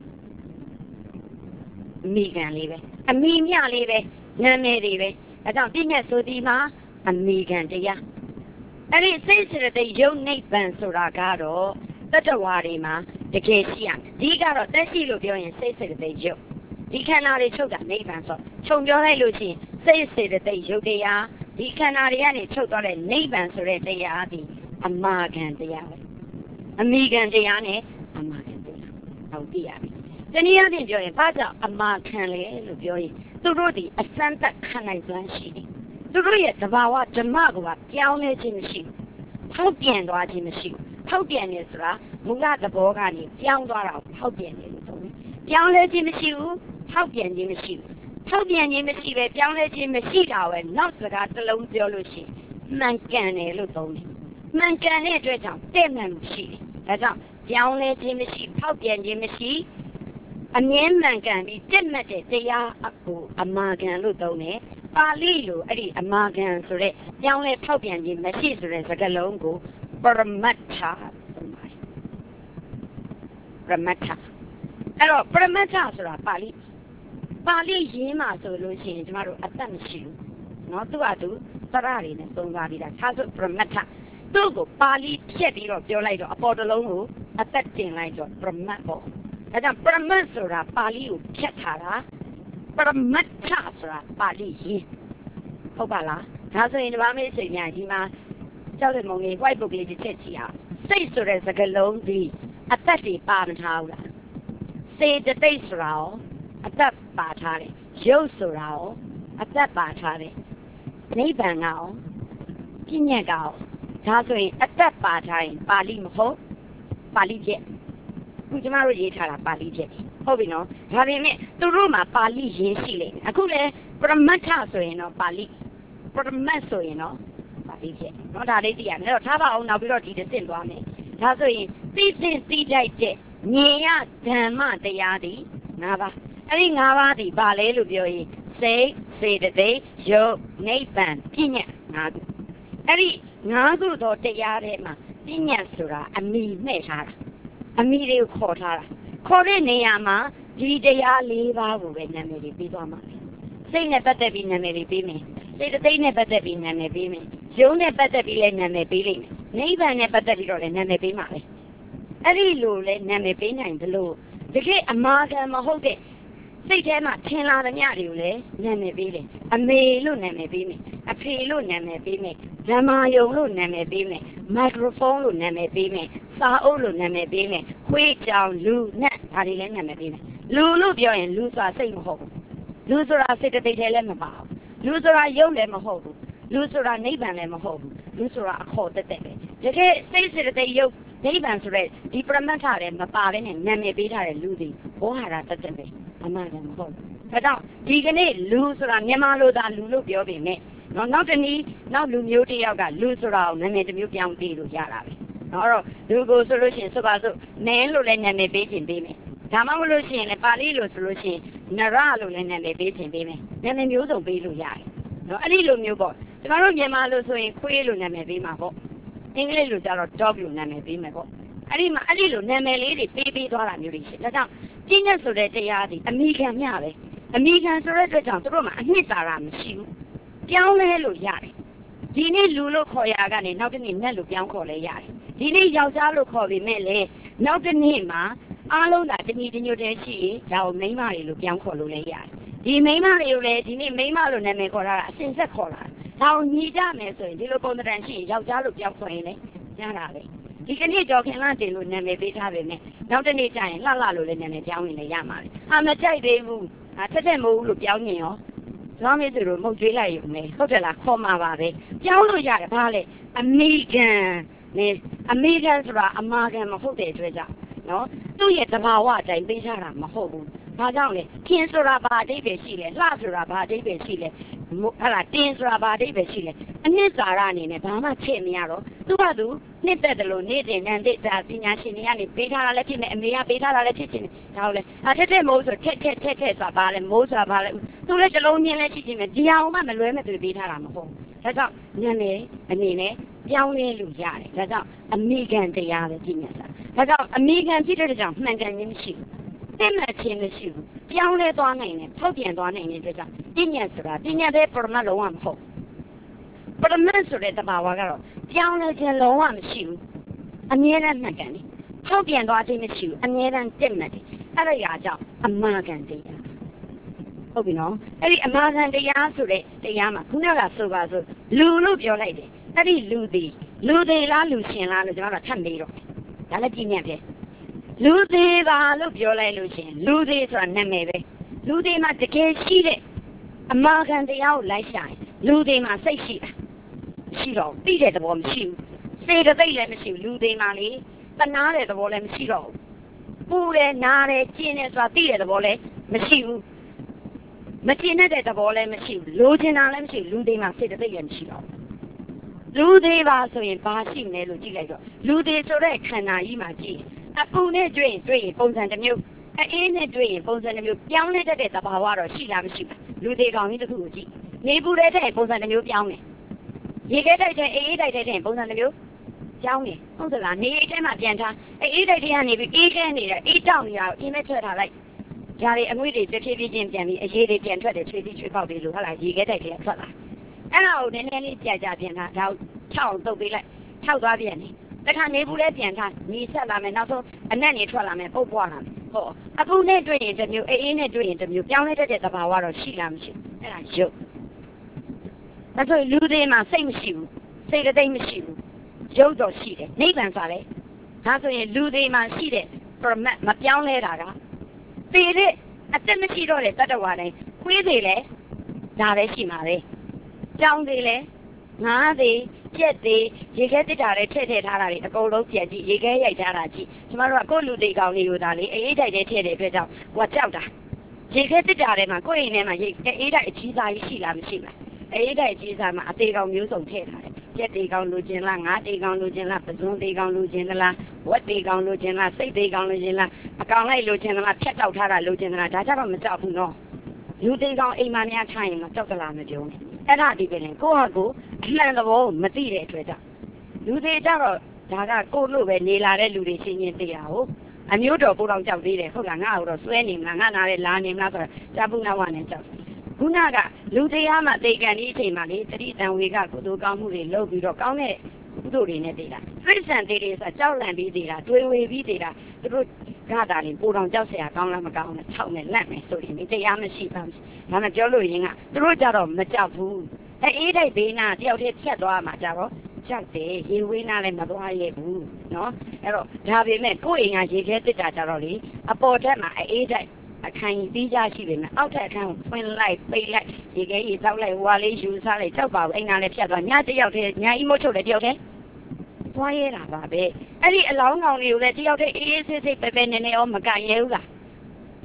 [SPEAKER 1] အမေကံလေးပဲအမေမြလေးပဲနာမည်တွေပဲဒါကြောင့်ပြည့်ညတ်ဆိုဒီမှာအမေကံတရားအဲ့ဒီစိတ်စရတဲ့ယုတ်နိဗ္ဗာန်ဆိုတာကတော့တတ္တဝါတွေမှာတကယ်ရှိရဒီကတော့တက်ရှိလို့ပြောရင်စိတ်စရတဲ့ယုတ်ဒီခန္ဓာတွေချုပ်တာနိဗ္ဗာန်ဆိုခြုံပြောလိုက်လို့ရှိရင်စိတ်စရတဲ့ယုတ်တရားဒီခန္ဓာတွေကနေချုပ်သွားတဲ့နိဗ္ဗာန်ဆိုတဲ့တရားဒီအမာကံတရားပဲအမိကံတရားနဲ့အမာကံတရားဟုတ်ပြီရပြီတနည်းအားဖြင့်ပြောရင်ဘာကြောင့်အမာခံလဲလို့ပြောရင်သူတို့ဒီအစမ်းသက်ခံနိုင်စွမ်းရှိတယ်သူတို့ရဲ့သဘာဝဓမ္မကပြောင်းလဲခြင်းမရှိဘူးဖောက်ပြန်သွားခြင်းမရှိဘူးဖောက်ပြန်နေဆိုတာမူလသဘောကနေပြောင်းသွားတာဖောက်ပြန်နေလို့ဆိုတယ်ပြောင်းလဲခြင်းမရှိဘူးဖောက်ပြန်ခြင်းမရှိဘူးဖောက်ပြန်ခြင်းမရှိပဲပြောင်းလဲခြင်းမရှိတာပဲနောက်စကားတစ်လုံးပြောလို့ရှိရင်မှန်ကန်တယ်လို့သုံးတယ်မှန်ကန်တဲ့အတွက်ကြောင့်တဲ့မှန်ရှိတယ်ဒါကြောင့်ပြောင်းလဲခြင်းမရှိဖောက်ပြန်ခြင်းမရှိအမြဲမှန်ကန်ပြီးတက်မှတ်တဲ့တရားအကိုအမာကံလို့သုံးတယ်ပါဠိလိုအဲ့ဒီအမာကံဆိုတဲ့ပြောင်းလဲဖောက်ပြန်ခြင်းမရှိဆိုတဲ့စကားလုံးကိုပရမတ္ထဆိုပါတယ်ပရမတ္ထအဲ့တော့ပရမတ္ထဆိုတာပါဠိပါဠိရင်းမှာဆိုလို့ရှိရင်ကျမတို့အသက်မရှိဘူးเนาะသူ့အတူသရတွေနဲ့သုံးသွားပြီးတာဒါဆိုပရမတ္ထသူ့ကိုပါဠိဖြတ်ပြီးတော့ပြောလိုက်တော့အပေါ်တစ်လုံးကိုအသက်တင်လိုက်တော့ပရမတ်ပေါ့ဒါကြောင့်ပရမတ်ဆိုတာပါဠိကိုဖြတ်ထားတာပရမတ္ထဆိုတာပါဠိရင်းဟုတ်ပါလားဒါဆိုရင်ဒီမှာမေးစိတ်များဒီမှာကြောက်တဲ့မုံကြီး white book လေးတစ်ချက်ကြည့်အောင်စိတ်ဆိုတဲ့စကားလုံးဒီအသက်တွေပါမထားဘူးလားစေတသိက်ဆိုတာရောအသက်ပါထားတယ်ရုပ်ဆိုတာရောအသက်ပါထားတယ်နိဗ္ဗာန်ကရောပြည့်ညတ်ကရောဒါဆိုရင်အသက်ပါထားရင်ပါဠိမဟုတ်ပါဠိပြည့်ခုကျမတို့ရေးထားတာပါဠိပြည့်ဟုတ်ပြီနော်ဒါပေမဲ့သူတို့မှာပါဠိရင်းရှိလိမ့်မယ်အခုလေပရမတ္ထဆိုရင်တော့ပါဠိပရမတ်ဆိုရင်တော့ပါဠိပြည့်နော်ဒါလေးသိရမယ်တော့ထားပါအောင်နောက်ပြီးတော့ဒီတစ်ဆင့်သွားမယ်ဒါဆိုရင်သိသိသိကြိုက်တဲ့ဉာဏ်ရဓမ္မတရားဒီ၅ပါးအဲ့ဒီ၅ပါးဒီပါလဲလို့ပြောရင်စိတ်စေတသိက်ယုတ်နိဗ္ဗာန်ပြည့်ညတ်၅ခုအဲ့ဒီ၅ခုသောတရားထဲမှာပြည့်ညတ်ဆိုတာအမိမဲ့ထားတာအမိတွေကိုခေါ်ထားတာခေါ်တဲ့နေရာမှာဒီတရား၄ပါးကိုပဲနာမည်တွေပြီးသွားမှာစိတ်နဲ့ပတ်သက်ပြီးနာမည်တွေပြီးမယ်စေတသိက်နဲ့ပတ်သက်ပြီးနာမည်ပြီးမယ်ယုံနဲ့ပတ်သက်ပြီးလည်းနာမည်ပြီးလိမ့်မယ်နိဗ္ဗာန်နဲ့ပတ်သက်ပြီးတော့လည်းနာမည်ပြီးမှာပဲအဲ့ဒီလိုလဲနာမည်ပေးနိုင်တယ်လို့တကယ်အမာခံမဟုတ်တဲ့စိတ်ထဲမှာထင်လာတဲ့ညတွေကိုလည်းနာမည်ပေးတယ်အမေလို့နာမည်ပေးမယ်အဖေလို့နာမည်ပေးမယ်ဓမ္မယုံလို့နာမည်ပေးမယ်မိုက်ခရိုဖုန်းလို့နာမည်ပေးမယ်စာအုပ်လို့နာမည်ပေးမယ်ခွေးကြောင်လူနဲ့ဒါတွေလည်းနာမည်ပေးမယ်လူလို့ပြောရင်လူဆိုတာစိတ်မဟုတ်ဘူးလူဆိုတာစိတ်တသိက်ထဲလည်းမပါဘူးလူဆိုတာယုံလည်းမဟုတ်ဘူးလူဆိုတာနိဗ္ဗာန်လည်းမဟုတ်ဘူးလူဆိုတာအခေါ်တက်တက်ပဲတကယ်စိတ်စိတ်တဲ့ယုံနိဗ္ဗာန်ဆိုတဲ့ဒီပရမတ္ထလည်းမပါဘဲနဲ့နာမည်ပေးထားတဲ့လူတွေဘောဟာရတက်တက်ပဲအမှန်တည်းမဟုတ်ဘူးဒါကြောင့်ဒီကနေ့လူဆိုတာမြန်မာလိုသာလူလို့ပြောပေမဲ့နော်နောက်တနည်းနောက်လူမျိုးတစ်ယောက်ကလူဆိုတာကိုနာမည်တစ်မျိုးပြောင်းပေးလို့ရတာပဲနော်အဲ့တော့လူကိုဆိုလို့ရှိရင်ဆိုပါစို့နင်းလို့လည်းနာမည်ပေးခြင်းပေးမယ်ဒါမှမဟုတ်လို့ရှိရင်လည်းပါဠိလိုဆိုလို့ရှိရင်နရလို့လည်းနာမည်ပေးခြင်းပေးမယ်နာမည်မျိုးစုံပေးလို့ရတယ်နော်အဲ့ဒီလိုမျိုးပေါ့ကျွန်တော်တို့မြန်မာလိုဆိုရင်ခွေးလို့နာမည်ပေးမှာပေါ့အင်္ဂလိပ်လိုကျတော့ dog လို့နာမည်ပေးမယ်ပေါ့အဲ့ဒီမှာအဲ့ဒီလိုနာမည်လေးတွေပေးပေးသွားတာမျိုးတွေရှိဒါကြောင့်ပြည့်ညတ်ဆိုတဲ့တရားဒီအမိခံမျှပဲအမိခံဆိုတဲ့အတွက်ကြောင့်တို့မှအနှစ်သာရမရှိဘူးပြောင်းလဲလို့ရတယ်ဒီနေ့လူလို့ခေါ်ရကနေနောက်တစ်နေ့နတ်လို့ပြောင်းခေါ်လဲရတယ်ဒီနေ့ယောက်ျားလို့ခေါ်ပေမဲ့လေနောက်တစ်နေ့မှာအားလုံးသာတဏီတညွတ်တည်းရှိရင်ဒါကိုမိန်းမတွေလို့ပြောင်းခေါ်လို့လဲရတယ်ဒီမိန်းမတွေကိုလည်းဒီနေ့မိန်းမလို့နာမည်ခေါ်တာအစင်ဆက်ခေါ်လာဒါကိုညီကြမယ်ဆိုရင်ဒီလိုပုံစံရှိရင်ယောက်ျားလို့ပြောင်းခေါ်ရင်လည်းရတာပဲဒီကနေ့ကြော်ခင်လာတင်လို့နာမည်ပေးထားပေမဲ့နောက်တစ်နေ့ကျရင်လှလှလို့လည်းနာမည်ပြောင်းရင်လည်းရမှာလေအာမကြိုက်သေးဘူးအာထက်ထက်မဟုတ်ဘူးလို့ပြောင်းရင်ရောကျွမ်းမေးသူတို့မှုတ်ကျွေးလိုက်ရုံပဲဟုတ်တယ်လားခေါ်မှာပါပဲပြောင်းလို့ရတယ်ဘာလဲအမေကန်နဲ့အမေကန်ဆိုတာအမာကန်မဟုတ်တဲ့အတွက်ကြောင့်နော်သူ့ရဲ့သဘာဝအတိုင်းပေးထားတာမဟုတ်ဘူးဘာကြောင့်လဲခင်ဆိုတာဘာအဓိပ္ပာယ်ရှိလဲလှဆိုတာဘာအဓိပ္ပာယ်ရှိလဲဟာလားတင်းဆိုတာဘာအဓိပ္ပာယ်ရှိလဲအနှစ်သာရအနေနဲ့ဘာမှချစ်မရတော့သူ့ဘာသူနှစ်သက်တယ်လို့နေတဲ့နန်းတဲ့ဒါပညာရှင်တွေကနေပေးထားတာလည်းဖြစ်နေအမေကပေးထားတာလည်းဖြစ်ချင်တယ်ဒါဟုတ်လဲအထက်ထက်မိုးဆိုထက်ထက်ထက်ထက်ဆိုတာဘာလဲမိုးဆိုတာဘာလဲသူလည်းတစ်လုံးချင်းလည်းရှိချင်တယ်ဒီအောင်မှမလွဲမဲ့သူပေးထားတာမဟုတ်ဒါကြောင့်ညနေအနေနဲ့ပြောင်းလဲလို့ရတယ်ဒါကြောင့်အမိကန်တရားပဲပြင်ရတာဒါကြောင့်အမိကန်ဖြစ်တဲ့ကြောင့်မှန်ကန်ခြင်းမရှိဘူးသိမှတ်ခြင်းမရှိဘူးပြောင်းလဲသွားနိုင်တယ်ထုတ်ပြန်သွားနိုင်တဲ့အတွက်ကြောင့်ပညာဆိုတာပညာတဲ့ပရမတ်လုံးဝမဟုတ်ပရမတ်ဆိုတဲ့တဘာဝကတော့ပြောင်းလဲခြင်းလုံးဝမရှိဘူးအမြဲတမ်းမှန်ကန်တယ်ထုတ်ပြန်သွားခြင်းမရှိဘူးအမြဲတမ်းသိမှတ်တယ်အဲ့ဒါရာကြောင့်အမာကန်တရားဟုတ်ပြီနော်အဲ့ဒီအမာကန်တရားဆိုတဲ့တရားမှာခုနကဆိုပါဆိုလူလို့ပြောလိုက်တယ်အဲ့ဒီလူသည်လူသည်လားလူရှင်လားလို့ကျွန်တော်ကထပ်မေးတော့ဒါလည်းပြည့်ညက်တယ်လူသေးပါလို့ပြောလိုက်လို့ရှင်လူသေးဆိုတာနာမည်ပဲလူသေးမှာတကယ်ရှိတဲ့အမာခံတရားကိုလိုက်ရှာရင်လူသေးမှာစိတ်ရှိတာမရှိတော့ပြီးတဲ့သဘောမရှိဘူးစေတသိက်လည်းမရှိဘူးလူသေးမှာလေတနာတဲ့သဘောလည်းမရှိတော့ဘူးပူတယ်နားတယ်ကျင်းတယ်ဆိုတာပြီးတဲ့သဘောလည်းမရှိဘူးမကျင်းတဲ့သဘောလည်းမရှိဘူးလိုချင်တာလည်းမရှိဘူးလူသေးမှာစေတသိက်လည်းမရှိတော့လူသေးပါဆိုရင်ဘာရှိမလဲလို့ကြည့်လိုက်တော့လူသေးဆိုတဲ့ခန္ဓာကြီးမှာကြည့်အပူနဲ့တွေ့ရင်တွေ့ရင်ပုံစံတစ်မျိုးအေးနဲ့တွေ့ရင်ပုံစံတစ်မျိုးပြောင်းလဲတတ်တဲ့သဘာဝတော့ရှိလားမရှိဘူးလူသေးကောင်ကြီးတစ်ခုကိုကြည့်နေပူတဲ့တဲ့ပုံစံတစ်မျိုးပြောင်းတယ်ရေခဲတိုက်တဲ့အေးတိုက်တဲ့ပုံစံတစ်မျိုးပြောင်းတယ်ဟုတ်သလားနေအိတ်ထဲမှာပြန်ထားအေးတိုက်တဲ့ကနေပြီးအေးခဲနေတဲ့အေးတောက်နေတာကိုအင်းမဲ့ထွက်ထားလိုက်ဂျားတွေအငွေ့တွေတစ်ဖြည်းဖြည်းချင်းပြန်ပြီးအရေးတွေပြန်ထွက်တယ်ချွေးပြီးချွေးပေါက်ပြီးလို့ဟုတ်လားရေခဲတိုက်တဲ့ထွက်လာအဲ့ဒါကိုနည်းနည်းလေးကြာကြာပြန်ထားဒါကိုထောက်အောင်တုပ်ပေးလိုက်ထောက်သွားပြန်တယ်တခါနေဘူးလဲပြန်ထားညီဆက်လာမယ်နောက်ဆုံးအနက်နေထွက်လာမယ်ပုတ်ပွားလာမယ်ဟောအပူနဲ့တွေ့ရင်တစ်မျိုးအေးအေးနဲ့တွေ့ရင်တစ်မျိုးပြောင်းလဲတတ်တဲ့သဘာဝတော့ရှိလားမရှိဘူးအဲ့ဒါရုပ်ဒါဆိုလူတွေမှာစိတ်မရှိဘူးစိတ်တသိမ့်မရှိဘူးရုပ်တော့ရှိတယ်နိဗ္ဗာန်ဆိုလဲဒါဆိုရင်လူတွေမှာရှိတဲ့ပရမတ်မပြောင်းလဲတာကသေတဲ့အသက်မရှိတော့တဲ့တတ္တဝါတိုင်းခွေးသေးလဲဒါပဲရှိမှာပဲကြောင်းသေးလဲငါးသေးပြက်သေးရေခဲတစ်တာလည်းထည့်ထည့်ထားတာတွေအကုန်လုံးပြက်ကြည့်ရေခဲရိုက်ထားတာကြည့်ကျမတို့ကကိုယ့်လူသေးကောင်လေးကိုဒါလေးအေးတိုက်တဲ့ထည့်တဲ့အတွက်ကြောင့်ဟိုကြောက်တာရေခဲတစ်တာထဲမှာကိုယ့်အိမ်ထဲမှာရေအေးတိုက်အကြီးစားကြီးရှိလားမရှိလားအေးတိုက်အကြီးစားမှာအသေးကောင်မျိုးစုံထည့်ထားတယ်ပြက်သေးကောင်လိုချင်လားငါးသေးကောင်လိုချင်လားပဇွန်သေးကောင်လိုချင်သလားဝက်သေးကောင်လိုချင်လားစိတ်သေးကောင်လိုချင်လားအကောင်လိုက်လိုချင်သလားဖြတ်တောက်ထားတာလိုချင်သလားဒါကြတော့မကြောက်ဘူးနော်လူသေးကောင်အိမ်မှာများထားရင်မကြောက်သလားမပြောနဲ့အဲ့ဒါဒီပဲလေကိုဟာကိုအမှန်သဘောမသိတဲ့အတွက်ကြောင့်လူတွေကြတော့ဒါကကိုလို့ပဲနေလာတဲ့လူတွေချင်းချင်းသိတာဟုတ်အမျိုးတော်ကိုတော့ကြောက်သေးတယ်ဟုတ်လားငါ့ကိုတော့စွဲနေမလားငါနားနဲ့လာနေမလားဆိုတော့ဇာပုနာဝနဲ့ကြောက်ခုနကလူတရားမှတေကန်ဒီအချိန်မှာလေတတိတံဝေကကုသိုလ်ကောင်းမှုတွေလုပ်ပြီးတော့ကောင်းတဲ့ကုသိုလ်တွေနဲ့တည်တာပြိဿံသေးတယ်ဆိုကြောက်လန့်ပြီးတည်တာတွေးဝေပြီးတည်တာသူတို့ကတာလေပိုတော်ကြောက်เสียကောင်းလားမကောင်းလားခြောက်နဲ့လက်နဲ့ဆိုရင်ဒီတရားမရှိပါဘူးဒါမှပြောလို့ရင်ကသူတို့ကြတော့မကြောက်ဘူးအဲအေးတိုက်ဘေးနာတယောက်တည်းဖြတ်သွားမှာကြတော့ကြောက်တယ်ရေဝေးနာလည်းမသွားရဘူးနော်အဲ့တော့ဒါပေမဲ့ကိုယ့်အိမ်ကရေခဲတစ်တာကြတော့လေအပေါ်ထက်မှာအေးတိုက်အခန်းကြီးပြီးကြရှိပေမဲ့အောက်ထက်အခန်းကိုဖွင့်လိုက်ပိတ်လိုက်ရေခဲကြီးတောက်လိုက်ဝါလေးယူစားလိုက်ကြောက်ပါဘူးအိမ်ကလည်းဖြတ်သွားညတယောက်တည်းညအိမို့ချုပ်တယ်တယောက်တည်းသွားရတာပါပဲအဲ့ဒီအလောင်းကောင်တွေကိုလည်းတယောက်တည်းအေးအေးဆေးဆေးပဲပဲနေနေရောမကန်ရဲဘူးလား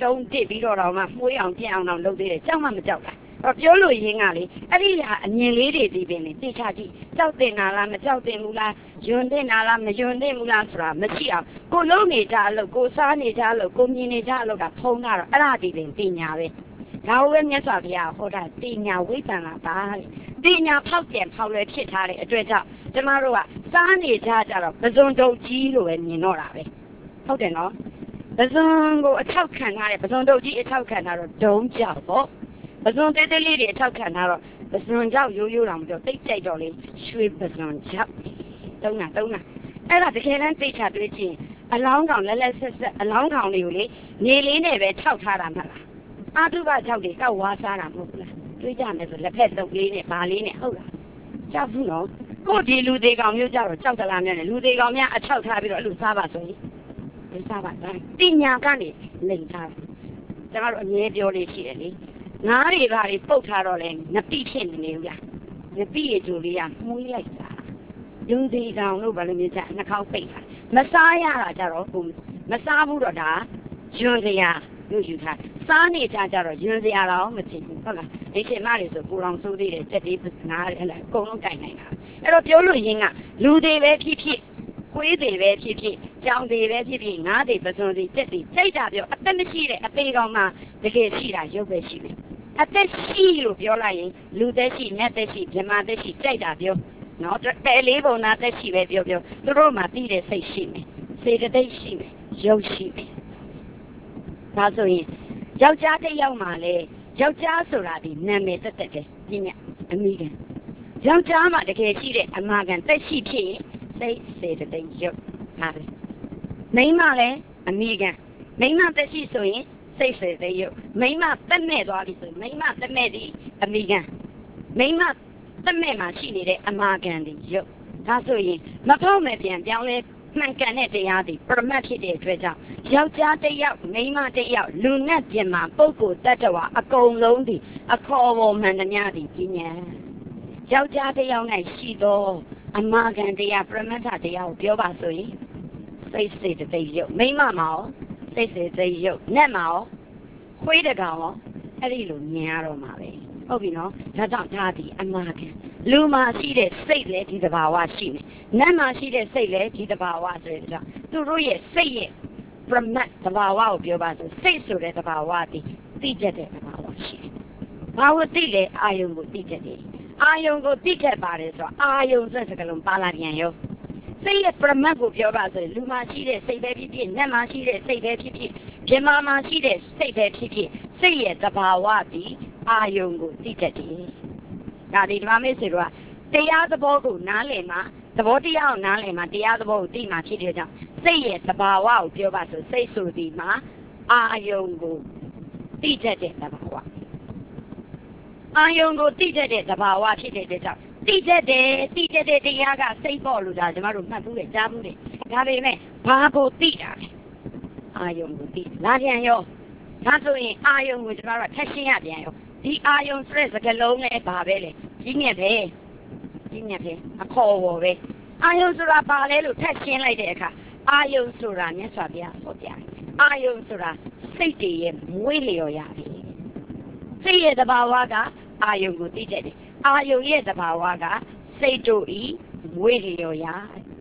[SPEAKER 1] တုံးတစ်ပြီးတော့တော့မှမှုေးအောင်ပြအောင်တော့လုပ်သေးတယ်ကြောက်မှမကြောက်တာတော့ပြောလို့ရင်းကလေအဲ့ဒီဟာအမြင်လေးတွေဒီပင်လေသိချကြည့်ကြောက်တင်တာလားမကြောက်တင်ဘူးလားယွန်းတင်တာလားမယွန်းတင်ဘူးလားဆိုတာမရှိအောင်ကိုလုံးနေကြလို့ကိုစားနေကြလို့ကိုမြင်နေကြလို့ကဖုံးတာတော့အဲ့ဒါဒီပင်ပညာပဲဒါဝဲမြတ်စွာဘုရားဟောတာပညာဝိပ္ပန္နပါပညာဖောက်ပြန်ဖောက်လွယ်ဖြစ်ထားတဲ့အတွက်ကြောင့်ကျမတို့ကစားနေကြကြတော့ပဇွန်တုပ်ကြီးလို့ပဲမြင်တော့တာပဲဟုတ်တယ်နော်ပဇွန်ကိုအထောက်ခံထားတဲ့ပဇွန်တုပ်ကြီးအထောက်ခံထားတော့ဒုံးကြောက်ပေါ့ပဇွန်သေးသေးလေးတွေအထောက်ခံထားတော့ပဇွန်ကြောက်ရိုးရိုးတောင်မပြောတိတ်ကြိုက်တော့လေရွှေပဇွန်ကြောက်တုံးတာတုံးတာအဲ့ဒါတကယ်တမ်းသိချတွေ့ချင်းအလောင်းကောင်လက်လက်ဆက်ဆက်အလောင်းကောင်တွေကိုလေနေလေးနဲ့ပဲခြောက်ထားတာမှလားအာတုကကြောက်တွေကောက်ဝါစားတာမဟုတ်ဘူးလားတွေးကြမယ်ဆိုလက်ဖက်တုပ်လေးနဲ့ဘာလေးနဲ့ဟုတ်လားကြောက်ဘူးနော်ကိုဒီလူသေးကောင်မျိုးကြတော့ကြောက်သလားများနဲ့လူသေးကောင်များအထောက်ထားပြီးတော့အဲ့လိုစားပါဆိုရင်ဒီစားပါတိုင်းပညာကနေလိန်ထားကျမတို့အမြဲပြောနေရှိတယ်လေငါးတွေဘာတွေပုတ်ထားတော့လဲငပိဖြစ်နေနေဘူးလားငပိရဲ့ဂျိုလေးကမှုေးလိုက်တာလူသေးကောင်လို့ဘာလို့မြင်ကြနှာခေါင်းပိတ်တာမစားရတာကြတော့မစားဘူးတော့ဒါယွန်းစရာလို့ယူထားစားနေကြကြတော့ယွန်းစရာတော့မသိဘူးဟုတ်လားဒီချိန်မှလေဆိုကိုတော်ဆိုးသေးတယ်စက်သေးနားတယ်အကုန်လုံးတိုင်နိုင်တာအဲ့တော့ပြောလို့ရင်းကလူသေးပဲဖြစ်ဖြစ်ခွေးသေးပဲဖြစ်ဖြစ်ကြောင်သေးပဲဖြစ်ဖြစ်ငါးသေးပစွန်သေးတက်သေးစိတ်ဓာတ်ပြောအသက်မရှိတဲ့အသေးကောင်မှတကယ်ရှိတာရုပ်ပဲရှိတယ်အသက်ရှိလို့ပြောလိုက်ရင်လူသက်ရှိနတ်သက်ရှိဗြဟ္မာသက်ရှိစိတ်ဓာတ်ပြောနော်တဲလေးပုံနာသက်ရှိပဲပြောပြောသူတို့မှသိတဲ့စိတ်ရှိမယ်စေတသိက်ရှိမယ်ရုပ်ရှိမယ်ဒါဆိုရင်ယောက်ျားတစ်ယောက်မှလည်းယောက်ျားဆိုတာဒီနာမည်သက်သက်ပဲပြည့်ညက်အမိကန်ယောက်ျားမှတကယ်ရှိတဲ့အမာကန်သက်ရှိဖြစ်ရင်စိတ်စေတသိက်ရုပ်ဟာပဲမိန်းမလည်းအမိကန်မိန်းမသက်ရှိဆိုရင်စိတ်စေတသိက်ရုပ်မိန်းမသက်မဲ့သွားပြီဆိုရင်မိန်းမသက်မဲ့ဒီအမိကန်မိန်းမသက်မဲ့မှာရှိနေတဲ့အမာကန်ဒီရုပ်ဒါဆိုရင်မဖောက်မဲ့ပြန်ပြောင်းလဲမှန်ကန်တဲ့တရားသည်ပရမတ်ဖြစ်တဲ့အတွက်ကြောင့်ယောက်ျားတစ်ယောက်မိန်းမတစ်ယောက်လူနဲ့ပြင်မှာပုဂ္ဂိုလ်တ attva အကုန်လုံးသည်အခေါ်ပေါ်မှန်သမျှသည်ပညာယောက်ျားတစ်ယောက်၌ရှိသောအမာကန်တရားပရမတ်တရားကိုပြောပါဆိုရင်စိတ်စေတသိက်ရုပ်မိန်းမမှာရောစိတ်စေတသိက်ရုပ်နတ်မှာရောခွေးတကောင်ရောအဲ့ဒီလိုမြင်ရတော့မှာပဲဟုတ်ပြီနော်ဒါကြောင့်ဒါဒီအမာကန်လူမှာရှိတဲ့စိတ်လည်းဒီသဘာဝရှိနေနတ်မှာရှိတဲ့စိတ်လည်းဒီသဘာဝဆိုတဲ့ကြောင့်သူတို့ရဲ့စိတ်ရဲ့ပရမတ်သဘာဝကိုပြောပါဆိုစိတ်ဆိုတဲ့သဘာဝဒီသိတတ်တဲ့သဘာဝရှိတယ်ဘာလို့သိလဲအာယုံကိုသိတတ်တယ်အာယုံကိုသိတတ်ပါတယ်ဆိုတော့အာယုံဆိုတဲ့စကားလုံးပါလာပြန်ရောစိတ်ရဲ့ပရမတ်ကိုပြောပါဆိုလူမှာရှိတဲ့စိတ်ပဲဖြစ်ဖြစ်နတ်မှာရှိတဲ့စိတ်ပဲဖြစ်ဖြစ်ဗြဟ္မာမှာရှိတဲ့စိတ်ပဲဖြစ်ဖြစ်စိတ်ရဲ့သဘာဝဒီအာယုံကိုသိတတ်တယ်ဒါဒီဓမ္မမေ့စေတော့တရားသဘောကိုနားလည်မှာသဘောတရားကိုနားလည်မှာတရားသဘောကိုသိမှာဖြစ်တဲ့ကြောင့်စိတ်ရဲ့သဘာဝကိုပြောပါဆိုစိတ်ဆိုဒီမှာအာယုံကိုသိတတ်တဲ့သဘာဝအာယုံကိုသိတတ်တဲ့သဘာဝဖြစ်တဲ့ကြောင့်သိတတ်တယ်သိတတ်တဲ့တရားကစိတ်ပေါ်လို့ဒါကျမတို့မှတ်ဘူးလေကြားဘူးလေဒါပေမဲ့ဘာကိုသိတာလဲအာယုံကိုသိလာပြန်ရောဒါဆိုရင်အာယုံကိုကျမတို့ထက်ရှင်းရပြန်ရောဒီအာယုံဆိုတဲ့စကားလုံးနဲ့ဘာပဲလဲကြီးမြတ်ပဲကြီးမြတ်ပဲအခေါ်ဝေါ်ပဲအာယုံဆိုတာဘာလဲလို့ထက်ရှင်းလိုက်တဲ့အခါအာယုံဆိုတာမြတ်စွာဘုရားဟောပြတယ်အာယုံဆိုတာစိတ်တည်းရဲ့မွေးလျော်ရပြီစိတ်ရဲ့သဘာဝကအာယုံကိုသိတတ်တယ်အာယုံရဲ့သဘာဝကစိတ်တို့ဤမွေးလျော်ရ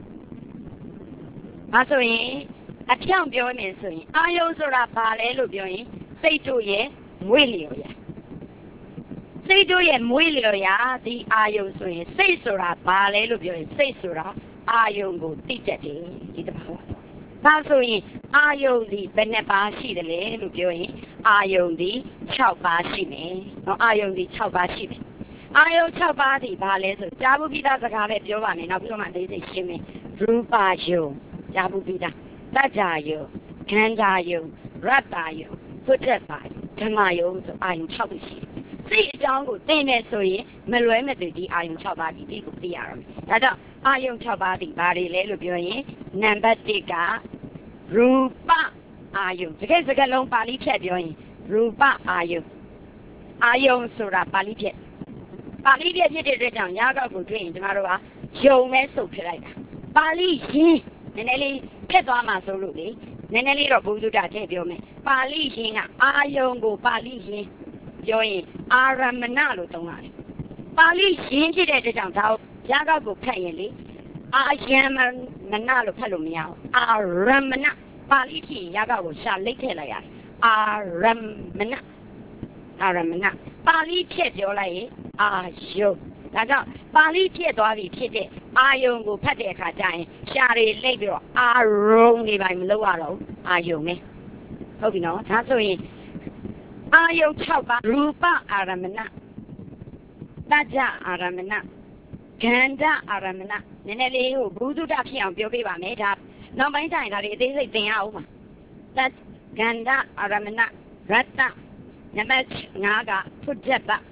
[SPEAKER 1] ဒါဆိုရင်အဖြောင့်ပြောနေဆိုရင်အာယုံဆိုတာဘာလဲလို့ပြောရင်စိတ်တို့ရဲ့မွေးလျော်ရစိတ်တို့ရဲ့မွေးလျော်ရာဒီအာယုံဆိုရင်စိတ်ဆိုတာဘာလဲလို့ပြောရင်စိတ်ဆိုတာအာယုံကိုသိတတ်တယ်ဒီတဘာဝဒါဆိုရင်အာယုံဒီဘယ်နှပါရှိတယ်လဲလို့ပြောရင်အာယုံဒီ၆ပါးရှိမယ်နော်အာယုံဒီ၆ပါးရှိမယ်အာယုံ၆ပါးဒီဘာလဲဆိုကြားဘူးပိသားစကားလည်းပြောပါမယ်နောက်ပြီးတော့မှသိသိရှင်းမယ်ရူပယုံကြားဘူးပိသားတတ္တယုံခန္ဓာယုံရတ္တယုံသုတ္တပါဓမ္မယုံဆိုအာယုံ၆ခုရှိတယ်စိတ်အကြောင်းကိုသိနေဆိုရင်မလွဲမသွေဒီအာယုံ၆ပါးဒီဒီကိုသိရအောင်ဒါကြောင့်အာယုံ၆ပါးဒီဘာတွေလဲလို့ပြောရင်နံပါတ်၁ကရူပအာယုံတကယ်စကားလုံးပါဠိဖြတ်ပြောရင်ရူပအာယုံအာယုံဆိုတာပါဠိဖြတ်ပါဠိဖြတ်ဖြစ်တဲ့အတွက်ကြောင့်ညာကောက်ကိုတွေ့ရင်ကျမတို့ကယုံနဲ့စုပ်ဖြစ်လိုက်တာပါဠိရင်းနည်းနည်းလေးဖြတ်သွားမှဆိုလို့လေနည်းနည်းလေးတော့ဘုဒ္ဓတာထည့်ပြောမယ်ပါဠိရှင်ကအာယုံကိုပါဠိရှင်ပြောရင်အာရမဏလို့သုံးရတယ်ပါဠိရှင်ဖြစ်တဲ့အတွက်ကြောင့်ဒါရကောက်ကိုဖတ်ရင်လေအာယံမဏလို့ဖတ်လို့မရဘူးအာရမဏပါဠိဖြစ်ရင်ရကောက်ကိုရှာလိတ်ထည့်လိုက်ရတယ်အာရမဏအာရမဏပါဠိဖြစ်ပြောလိုက်ရင်အာယုံဒါကြောင့်ပါဠိဖြစ်သွားပြီဖြစ်တဲ့အာယုံကိုဖတ်တဲ့အခါကျရင်ရှာတွေလိတ်ပြီးတော့အာရုံတွေပိုင်းမလုပ်ရတော့အာယုံနဲ့ဟုတ်ပြီနော်ဒါဆိုရင်အာယုံ၆ပါးရူပအာရမဏတကြအာရမဏဂန္ဓအာရမဏနည်းနည်းလေးကိုဘုဒ္ဓဖြစ်အောင်ပြောပြပါမယ်ဒါနောက်ပိုင်းကျရင်ဒါတွေအသေးစိတ်သင်ရအောင်ပါတဂန္ဓအာရမဏရတ္တနံပါတ်၅ကဖုဒ္ဓပ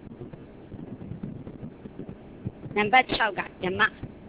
[SPEAKER 1] နံပါတ်၆ကဓမ္မ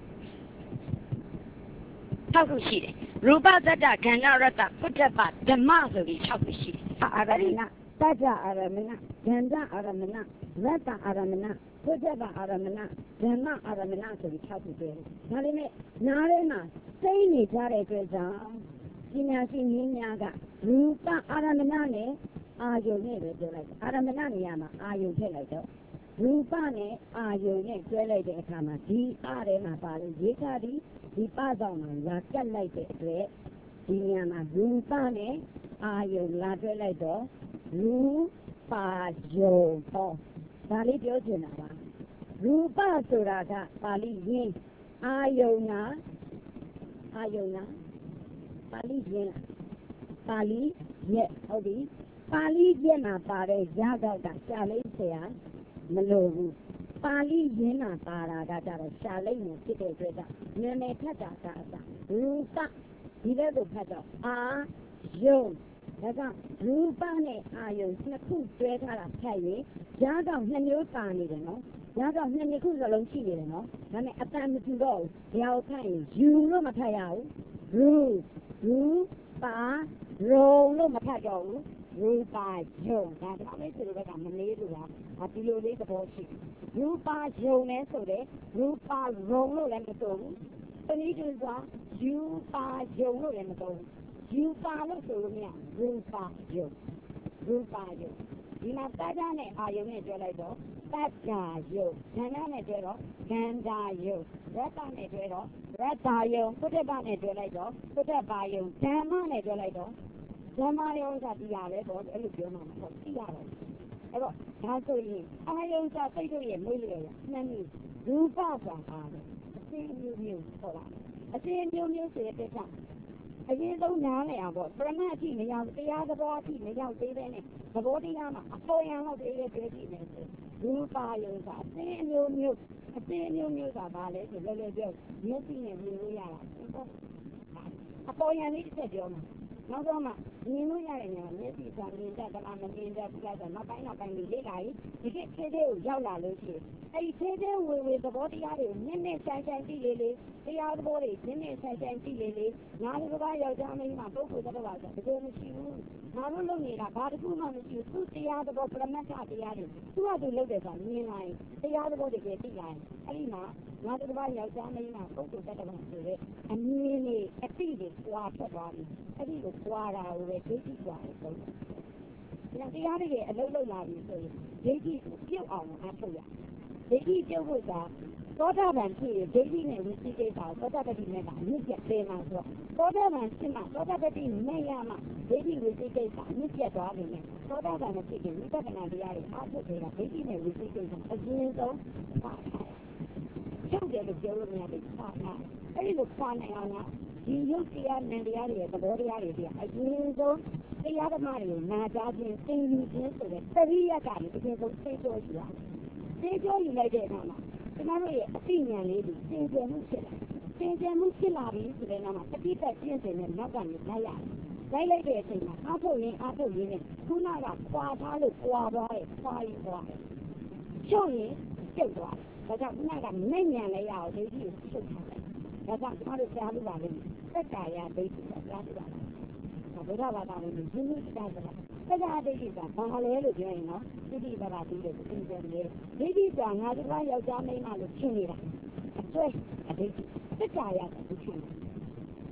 [SPEAKER 1] ၆ခုရှိတယ်ရူပသတ္တဂန္ဓရတ္တဖုဒ္ဓပဓမ္မဆိုပြီး၆ခုရှိတယ်အာရမဏတကြအာရမဏဂန္ဓအာရမဏရတ္တအာရမဏဖုဒ္ဓပအာရမဏဓမ္မအာရမဏဆိုပြီး၆ခုပြောတယ်ဒါလေးနဲ့နားထဲမှာစိတ်နေကြတဲ့အတွက်ကြောင့်ပညာရှိနည်းများကရူပအာရမဏနဲ့အာယုန်နဲ့ပဲပြောလိုက်အာရမဏနေရာမှာအာယုန်ထည့်လိုက်တော့ရူပနဲ့အာယုန်နဲ့တွဲလိုက်တဲ့အခါမှာဒီအားထဲမှာပါလို့ရေခါဒီဒီပဆောင်မှာလာကတ်လိုက်တဲ့အတွက်ဒီနေရာမှာရူပနဲ့အာယုန်လာတွဲလိုက်တော့ရူပါယုန်ဟောဒါလေးပြောချင်တာပါရူပဆိုတာကပါဠိရင်းအာယုန်ကအာယုန်ကပါဠိရင်းပါဠိရက်ဟုတ်ပြီပါဠိရက်မှာပါတဲ့ရကောက်ကရှားလေးဆရာမလို့ဘူးပါဠိရင်းမှာပါတာကကြတော့ရှားလေးနဲ့ဖြစ်တဲ့အတွက်ကြောင့်နာမည်ထက်တာကအစရူပဒီဘက်ကိုဖတ်တော့အာယုန်ဒါကြောင့်ရူပနဲ့အာယုန်နှစ်ခုတွဲထားတာဖတ်ရင်ရကောက်နှစ်မျိုးပါနေတယ်နော်ရကောက်နှစ်မျိုးခုစလုံးရှိနေတယ်နော်ဒါနဲ့အတန်မတူတော့ဘူးဒီဟာကိုဖတ်ရင်ယူလို့မဖတ်ရဘူးရူရူပါရုံလို့မဖတ်တော့ဘူးရူပါယုံဒါကြောင့်လေသူတို့ကမလေးလို့လားဒီလိုလေးသဘောရှိရူပါယုံလဲဆိုတဲ့ရူပါရုံလို့လည်းမဆိုဘူးတနည်းတူစွာယူပါယုံလို့လည်းမဆိုဘူးယူပါလို့ဆိုလို့မရရူပါယုံရူပါယုံဒီမှာတကြနဲ့အာယုံနဲ့ပြောလိုက်တော့တကြယုံဂန္ဓနဲ့ပြောတော့ဂန္ဓယုံရတ္တနဲ့ပြောတော့ရတ္တယုံဖုဒ္ဓပနဲ့ပြောလိုက်တော့ဖုဒ္ဓပယုံဓမ္မနဲ့ပြောလိုက်တော့ဓမ္မယုံကတရားပဲပေါ့အဲ့လိုပြောမှာမဟုတ်တရားတော့အဲ့တော့ဒါဆိုရင်အာယုံကစိတ်တို့ရဲ့မွေးလျော်ရနှမ်းမျိုးရူပဆိုတာပါတယ်အစင်းမျိုးမျိုးဟုတ်လားအစင်းမျိုးမျိုးဆိုတဲ့ကိစ္စအရင်ဆုံးနားလည်အောင်ပေါ့ပရမတ်အထိမရောက်တရားသဘောအထိမရောက်သေးပဲနဲ့သဘောတရားမှာအပေါ်ရန်လောက်သေးတဲ့တွေ့ကြည့်နေတယ်ရူပယုံကအစင်းမျိုးမျိုးအစင်းမျိုးမျိုးကဘာလဲဆိုလည်းလည်းပြောမျက်စိနဲ့မြင်လို့ရတာအပေါ်ရန်လေးတစ်ချက်ပြောမှာနောက်တော့မှမြင်လို့ရတဲ့နေရာမျက်စိကမြင်တတ်တယ်မမြင်တတ်ဘူးလားဆိုနောက်ပိုင်းနောက်ပိုင်းလေးလေ့လာရင်ဒီကိစ္စလေးကိုရောက်လာလို့ရှိရင်အဲ့ဒီသေးသေးဝေဝေသဘောတရားတွေကိုနည်းနည်းဆိုင်ဆိုင်ကြည့်လေလေတရားသဘောတွေနည်းနည်းဆိုင်ဆိုင်ကြည့်လေလေငါတို့ကယောက်ျားမင်းမပုဂ္ဂိုလ်တစ်ပါးဆိုတကယ်မရှိဘူးငါတို့လုပ်နေတာဘာတစ်ခုမှမရှိဘူးသူတရားသဘောပရမတ္ထတရားတွေသူကသူလုပ်တယ်ဆိုတာမြင်လိုက်တရားသဘောတွေကြည့်လိုက်အဲ့ဒီမှာငါတို့ကယောက်ျားမင်းမပုဂ္ဂိုလ်တစ်ပါးဆိုတဲ့အမြင်တွေအတိတွေပွားထွက်သွားပြီအဲ့ဒီကိုပွားတာကိုပဲဒိဋ္ဌိပွားတယ်ဆိုတော့တရားတွေအလုံးလုံးလာပြီဆိုရင်ဒိဋ္ဌိကိုပြုတ်အောင်အားထုတ်ရဒိဋ္ဌိပြုတ်ဖို့ကသောတာပန်ဖြစ်ရင်ဒိဋ္ဌိနဲ့ဝိသိကိစ္စကိုသောတာပတိနဲ့ကအမြင့်ပြတ်ပေးမှာဆိုတော့သောတာပန်ဖြစ်မှသောတာပတိနဲ့ရမှဒိဋ္ဌိဝိသိကိစ္စအမြင့်ပြတ်သွားပြီနဲ့သောတာပန်နဲ့ဖြစ်ရင်ဝိပဿနာတရားတွေအားထုတ်နေတာဒိဋ္ဌိနဲ့ဝိသိကိစ္စအရင်ဆုံးပါထားချုပ်တယ်လို့ပြောလို့မရဘူးပါထားအဲ့ဒီလိုပါနိုင်အောင်လားဒီရုပ်တရားနဲ့တရားတွေရဲ့သဘောတရားတွေကအရင်ဆုံးတရားဓမ္မတွေကိုနာကြားခြင်းသင်ယူခြင်းဆိုတဲ့သတိရကလည်းအရင်ဆုံးသိကြောရှိတာသိကြောယူလိုက်တဲ့အခါမှာကျွန်တော်တို့ရဲ့အသိဉာဏ်လေးတွေသင်ကျမှုဖြစ်လာသင်ကျမှုဖြစ်လာပြီဆိုတဲ့နောက်မှာတတိပတ်ကျင့်စဉ်နဲ့နောက်ကနေလိုက်ရတယ်လိုက်လိုက်တဲ့အချိန်မှာအားထုတ်ရင်းအားထုတ်ရင်းနဲ့ခုနကပွာထားလို့ပွာသွားတယ်ပွာရင်ပွာတယ်ချုပ်ရင်ပြုတ်သွားတယ်ဒါကြောင့်ခုနကမဲ့ဉာဏ်လေးရအောင်ဒိဋ္ဌိကိုချုပ်ထားတယ်ဒါကြောင့်ကျွန်တော်တို့ကြားလို့ပါလိမ့်မယ်သက္ကာယဒိဋ္ဌိကကြားလို့ပါဘုရားဘာသာဝင်ကြီးကြီးကြားကြတာသက္ကာဒိဋ္ဌိကဘာလဲလို့ပြောရင်နော်သိတိဘာသာသိတယ်သိတယ်လေဒိဋ္ဌိကငါတို့ကယောက်ျားမိန်းမလို့ဖြစ်နေတာအကျွဲအဒိဋ္ဌိသက္ကာယကသူဖြစ်နေ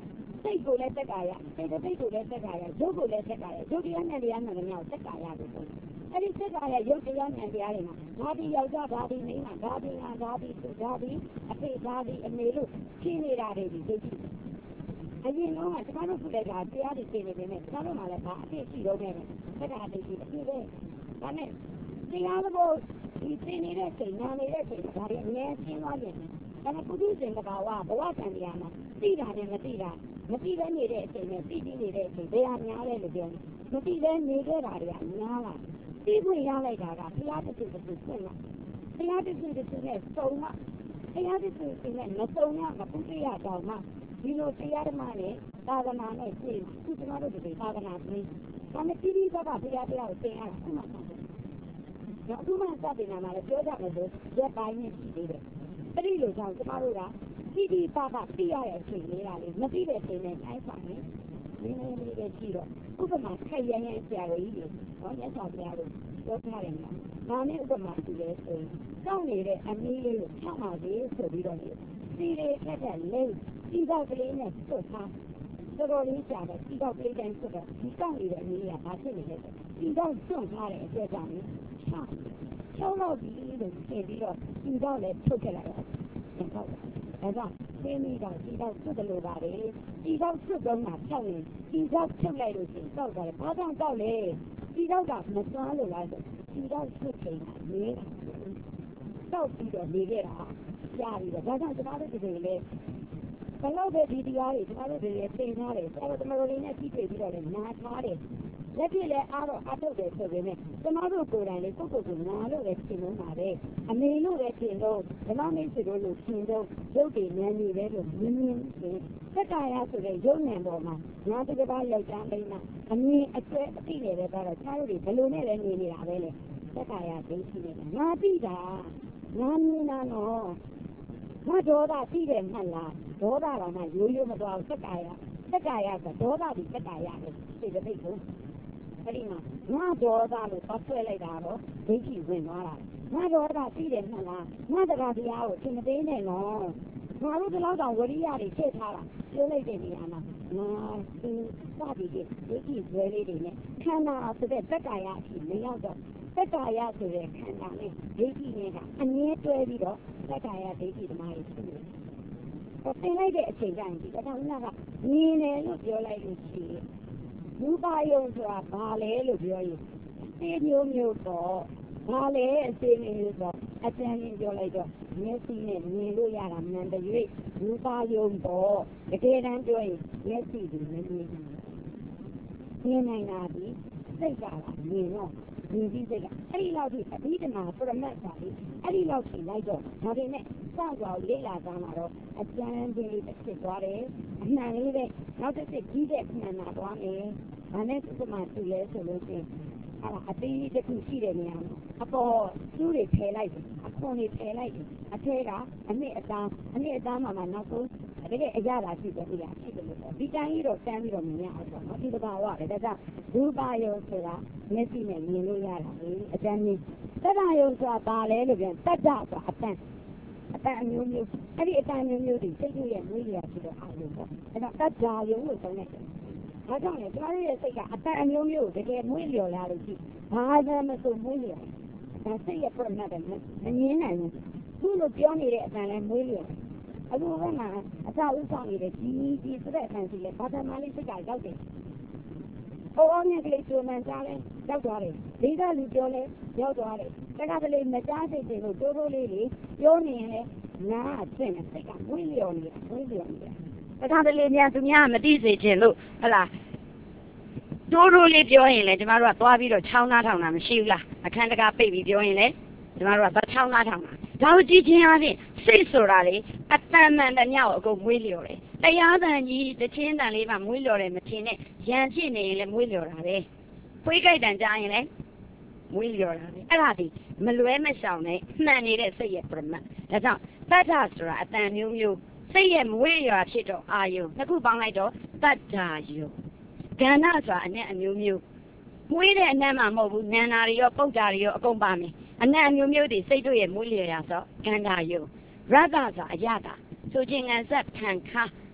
[SPEAKER 2] စိတ်ကိုလည်းသက္ကာယစိတ်စိတ်ကိုလည်းသက္ကာယရုပ်ကိုလည်းသက္ကာယရုပ်တရားနဲ့တရားနဲ့လည်းသက္ကာယလို့ဆိုအဲ့ဒီသက္ကာယရုပ်တရားနဲ့တရားတွေမှာဓာတိယောက်ျားဓာတိမိန်းမဓာတိငါဓာတိသူဓာတိအဖေဓာတိအမေလို့ရှင်းနေတာတွေဒီသိရှိအရင်တော့ကကျွန်တော်တို့ကတရားတွေသိနေပေမဲ့ကျွန်တော်တို့မှလည်းဒါအဖြစ်ရှိတော့မယ်သက္ကာတိရှိအဖြစ်ပဲဒါနဲ့တရားသဘောဒီသိနေတဲ့ချိန်နာနေတဲ့ချိန်ဒါတွေအများရှင်းသွားပြန်တယ်ဒါနဲ့ပုထုဇဉ်တဘာဝဘဝကံတရားမှာသိတာနဲ့မသိတာမသိပဲနေတဲ့အချိန်နဲ့သိသိနေတဲ့အချိန်တရားများတယ်လို့ပြောတယ်မသိပဲနေခဲ့တာတွေကများလာသိခွင့်ရလိုက်တာကဘုရားတစ်ခုတစ်ခုဆွင့်လာဘုရားတစ်ခုတစ်ခုနဲ့စုံမှဘုရားတစ်ခုတစ်ခုနဲ့မစုံရမပုရိယတောင်မှဒီလိုတရားဓမ္မနဲ့သာသနာနဲ့ရှင်းခုကျွန်တော်တို့ဒီသာသနာပြီးဒါနဲ့တိတိကျကျဘုရားတရားကိုသင်ရအောင်မှတော့အခုမှစတင်လာမှလည်းပြောကြမယ်ဆိုရက်ပိုင်းနဲ့ရှိသေးတယ်အဲ့ဒီလိုကြောင့်ကျွန်တော်တို့ကတိတိပပသိရတဲ့အချိန်လေးကလေမသိတဲ့အချိန်နဲ့တိုင်းပါနေနည်းနည်းလေးပဲကြည့်တော့ဥပမာခိုက်ရရင်ဆရာကြီးတွေဟောမြတ်စွာဘုရားတို့ပြောထားတယ်နော်ဒါနဲ့ဥပမာသူလဲဆိုရင်တောင်းနေတဲ့အမီးလေးကိုဖြောင်းပါစေဆိုပြီးတော့စီလေးထက်ထက်လေးဒီကောက်ကလေးနဲ့ဆွတ်ထားတော်တော်လေးကြာတယ်ဒီကောက်ကလေးတိုင်းဆွတ်တော့ဒီကောက်နေတဲ့အမီးကဘာဖြစ်နေလဲဒီကောက်ဆွတ်ထားတဲ့အကျက်ကြောင့်ချောင်းချောင်းတော့ဒီလိုပြင်ပြီးတော့ဒီကောက်လည်းထုတ်ခဲ့လိုက်တော့ဟုတ်ကဲ့ဒါကြောင့်သိမိတော့ဒီတော့ဆွတ်တယ်လို့ပါလေဒီတော့ဆွတ်တော့မှဖြောက်ရင်ဒီတော့ထုတ်လိုက်လို့ရှိရင်တောက်တယ်ဘာကြောင့်တောက်လဲဒီတော့ကမစွမ်းလို့လားဆိုဒီတော့ဆွတ်ချိန်ကနေတောက်ပြီးတော့နေခဲ့တာကြားပြီးတော့ဒါကြောင့်ကျွန်တော်တို့ဒီလိုလေဘယ်လောက်ပဲဒီတရားတွေကျွန်တော်တို့တွေသင်ထားတယ်အဲ့တော့ကျွန်တော်တို့လေးနဲ့ကြည့်ပြီးတော့လည်းနားထားတယ်လက်ပြလည်းအားတော့အထုတ်တယ်ဆိုပေမဲ့ကျွန်တော်တို့ကိုယ်တိုင်လေကိုယ့်ကိုယ်ကိုနားလို့လည်းရှင်းလို့ပါပဲအမေလို့လည်းရှင်းတော့ဓမ္မမိတ်ဆွေတို့လို့ရှင်းတော့ရုပ်တည်ဉာဏ်ကြီးပဲလို့မြင်မြင်ရှင်းသက္ကာယဆိုတဲ့ရုပ်ဉာဏ်ပေါ်မှာငါတစ်ပါးယောက်ျားမိန်းမအမြင်အကျွဲအသိတွေပဲကတော့ခြားတို့တွေဘယ်လိုနဲ့လဲနေနေတာပဲလေသက္ကာယသိရှိနေတာငါသိတာငါမြင်တာနော်ငါဒေါသသိတယ်မှတ်လားဒေါသကမှရိုးရိုးမသွားဘူးသက္ကာယသက္ကာယဆိုဒေါသဒီသက္ကာယပဲသိတဲ့သိကိုအဲ့ဒီမှာငါဒေါသလို့ပတ်ဆွဲလိုက်တာတော့ဒိဋ္ဌိဝင်သွားတာငါဒေါသသိတယ်မှတ်လားငါတရားတရားကိုသင်မသိနဲ့နော်ငါတို့ဒီလောက်တောင်ဝရိယတွေထည့်ထားတာပြောလိုက်တဲ့နေရာမှာငါသူစသည်ဖြင့်ဒိဋ္ဌိဇွဲလေးတွေနဲ့ခန္ဓာဆိုတဲ့သက္ကာယအဖြစ်မရောက်တော့သက္ကာယဆိုတဲ့ခန္ဓာနဲ့ဒိဋ္ဌိနဲ့ကအမြဲတွဲပြီးတော့သက္ကာယဒိဋ္ဌိသမားတွေဖြစ်နေတယ်။သင်လိုက်တဲ့အချိန်ကျရင်ဒီကထာကမြင်တယ်လို့ပြောလိုက်လို့ရှိရင်ရူပယုံဆိုတာဘာလဲလို့ပြောရင်အသေးမျိုးမျိုးတော့ဘာလဲအသေးမျိုးတော့အတန်းကြီးပြောလိုက်တော့မျက်စိနဲ့မြင်လို့ရတာမှန်တည်းရူပယုံတော့တကယ်တမ်းပြောရင်မျက်စိကမမြင်ဘူးမြင်နိုင်တာဒီစိတ်ကမြင်တော့မြင်ပြီးစိတ်ကအဲ့ဒီလောက်ထိအဘိဓမ္မာပရမတ်ပါလေအဲ့ဒီလောက်ထိလိုက်တော့ဒါပေမဲ့စသွားလေ့လာသားမှာတော့အကျဉ်းချင်းလေးတစ်ဖြစ်သွားတယ်အမှန်လေးပဲနောက်တစ်ဖြစ်ကြီးတဲ့မှန်တာသွားမယ်ဒါနဲ့ဥပမာသူလဲဆိုလို့ရှိရင်အဲ့ဒါအသေးတစ်ခုရှိတဲ့နေရာမှာအပေါ်သူ့တွေဖယ်လိုက်တယ်အခွန်တွေဖယ်လိုက်တယ်အထဲကအနှစ်အသားအနှစ်အသားမှာမှနောက်ဆုံးတကယ်အရသာရှိတယ်ဒီကရှိတယ်လို့ဒီတိုင်းကြီးတော့တန်းပြီးတော့မြင်ရအောင်ပေါ့နော်ဒီတဘာဝပဲဒါကြောင့်ရူပယုံဆိုတာမျက်စိနဲ့မြင်လို့ရတာလေအကျဉ်းကြီးသတ္တယုံဆိုတာဘာလဲလို့ပြန်တတ္တဆိုတာအတန်အတန်အမျိုးမျိုးအဲ့ဒီအတန်မျိုးမျိုးတွေစိတ်ရဲ့မွေးရဖြစ်တော့အာရုံပေါ့အဲ့တော့တတ္တယုံလို့သုံးလိုက်တယ်ဒါကြောင့်လေကျွန်တော်ရဲ့စိတ်ကအတန်အမျိုးမျိုးတကယ်မွေးလျော်လာလို့ရှိဘာသာမဆိုမွေးလျော်ဒါစိတ်ရဲ့ပြတ်မှတ်တယ်မငင်းနိုင်ဘူးသူ့လိုပြောနေတဲ့အတန်လည်းမွေးလျော်အခုကမှအစာဥဆောင်နေတဲ့ဒီဒီစတဲ့အတန်စီလေဘာသာမလေးစိတ်ကရောက်တယ်။အော်နဲ့ကလေးချိုးမှန်းစားလဲရောက်သွားတယ်။ဒီကလူပြောလဲရောက်သွားတယ်။တက္ကသလေးမကြားစိတ်တွေလို့တိုးတိုးလေးလေးပြောနေရင်လည်းနားအကျင့်နဲ့စိတ်ကမွေးလျော်နေတယ်မွေးလျော်နေတယ်။တက္ကသလေးများသူများမသိစေခြင်းလို့ဟလားတိုးတိုးလေးပြောရင်လည်းကျမတို့ကသွားပြီးတော့ချောင်းသားထောင်တာမရှိဘူးလားအခန်းတကာပိတ်ပြီးပြောရင်လည်းကျမတို့ကသွားချောင်းသားထောင်တာဒါကိုကြည့်ချင်းအပြင်စိတ်ဆိုတာလေအတန်မှန်တဲ့ညောက်အကုန်မွေးလျော်တယ်တရားတန်ကြီးတချင်းတန်လေးမှမွေးလျော်တယ်မထင်နဲ့ရန်ဖြစ်နေရင်လည်းမွေးလျော်တာပဲဖွေးကြိုက်တန်ကြားရင်လည်းမွေးလျော်တာပဲအဲ့ဒါဒီမလွဲမရှောင်နဲ့မှန်နေတဲ့စိတ်ရဲ့ပရမတ်ဒါကြောင့်တတ္ထဆိုတာအတန်မျိုးမျိုးစိတ်ရဲ့မွေးလျော်ဖြစ်တော့အာယုနှစ်ခုပေါင်းလိုက်တော့တတ္ထာယုကဏ္ဍဆိုတာအနဲ့အမျိုးမျိုးမွေးတဲ့အနံ့မှမဟုတ်ဘူးနန္နာတွေရောပုတ်တာတွေရောအကုန်ပါမယ်အနံ့အမျိုးမျိုးတွေစိတ်တို့ရဲ့မွေးလျော်ရဆိုကန္တာယုရတ္တဆိုအရတာဆိုခြင်းငံဆက်ခံခါ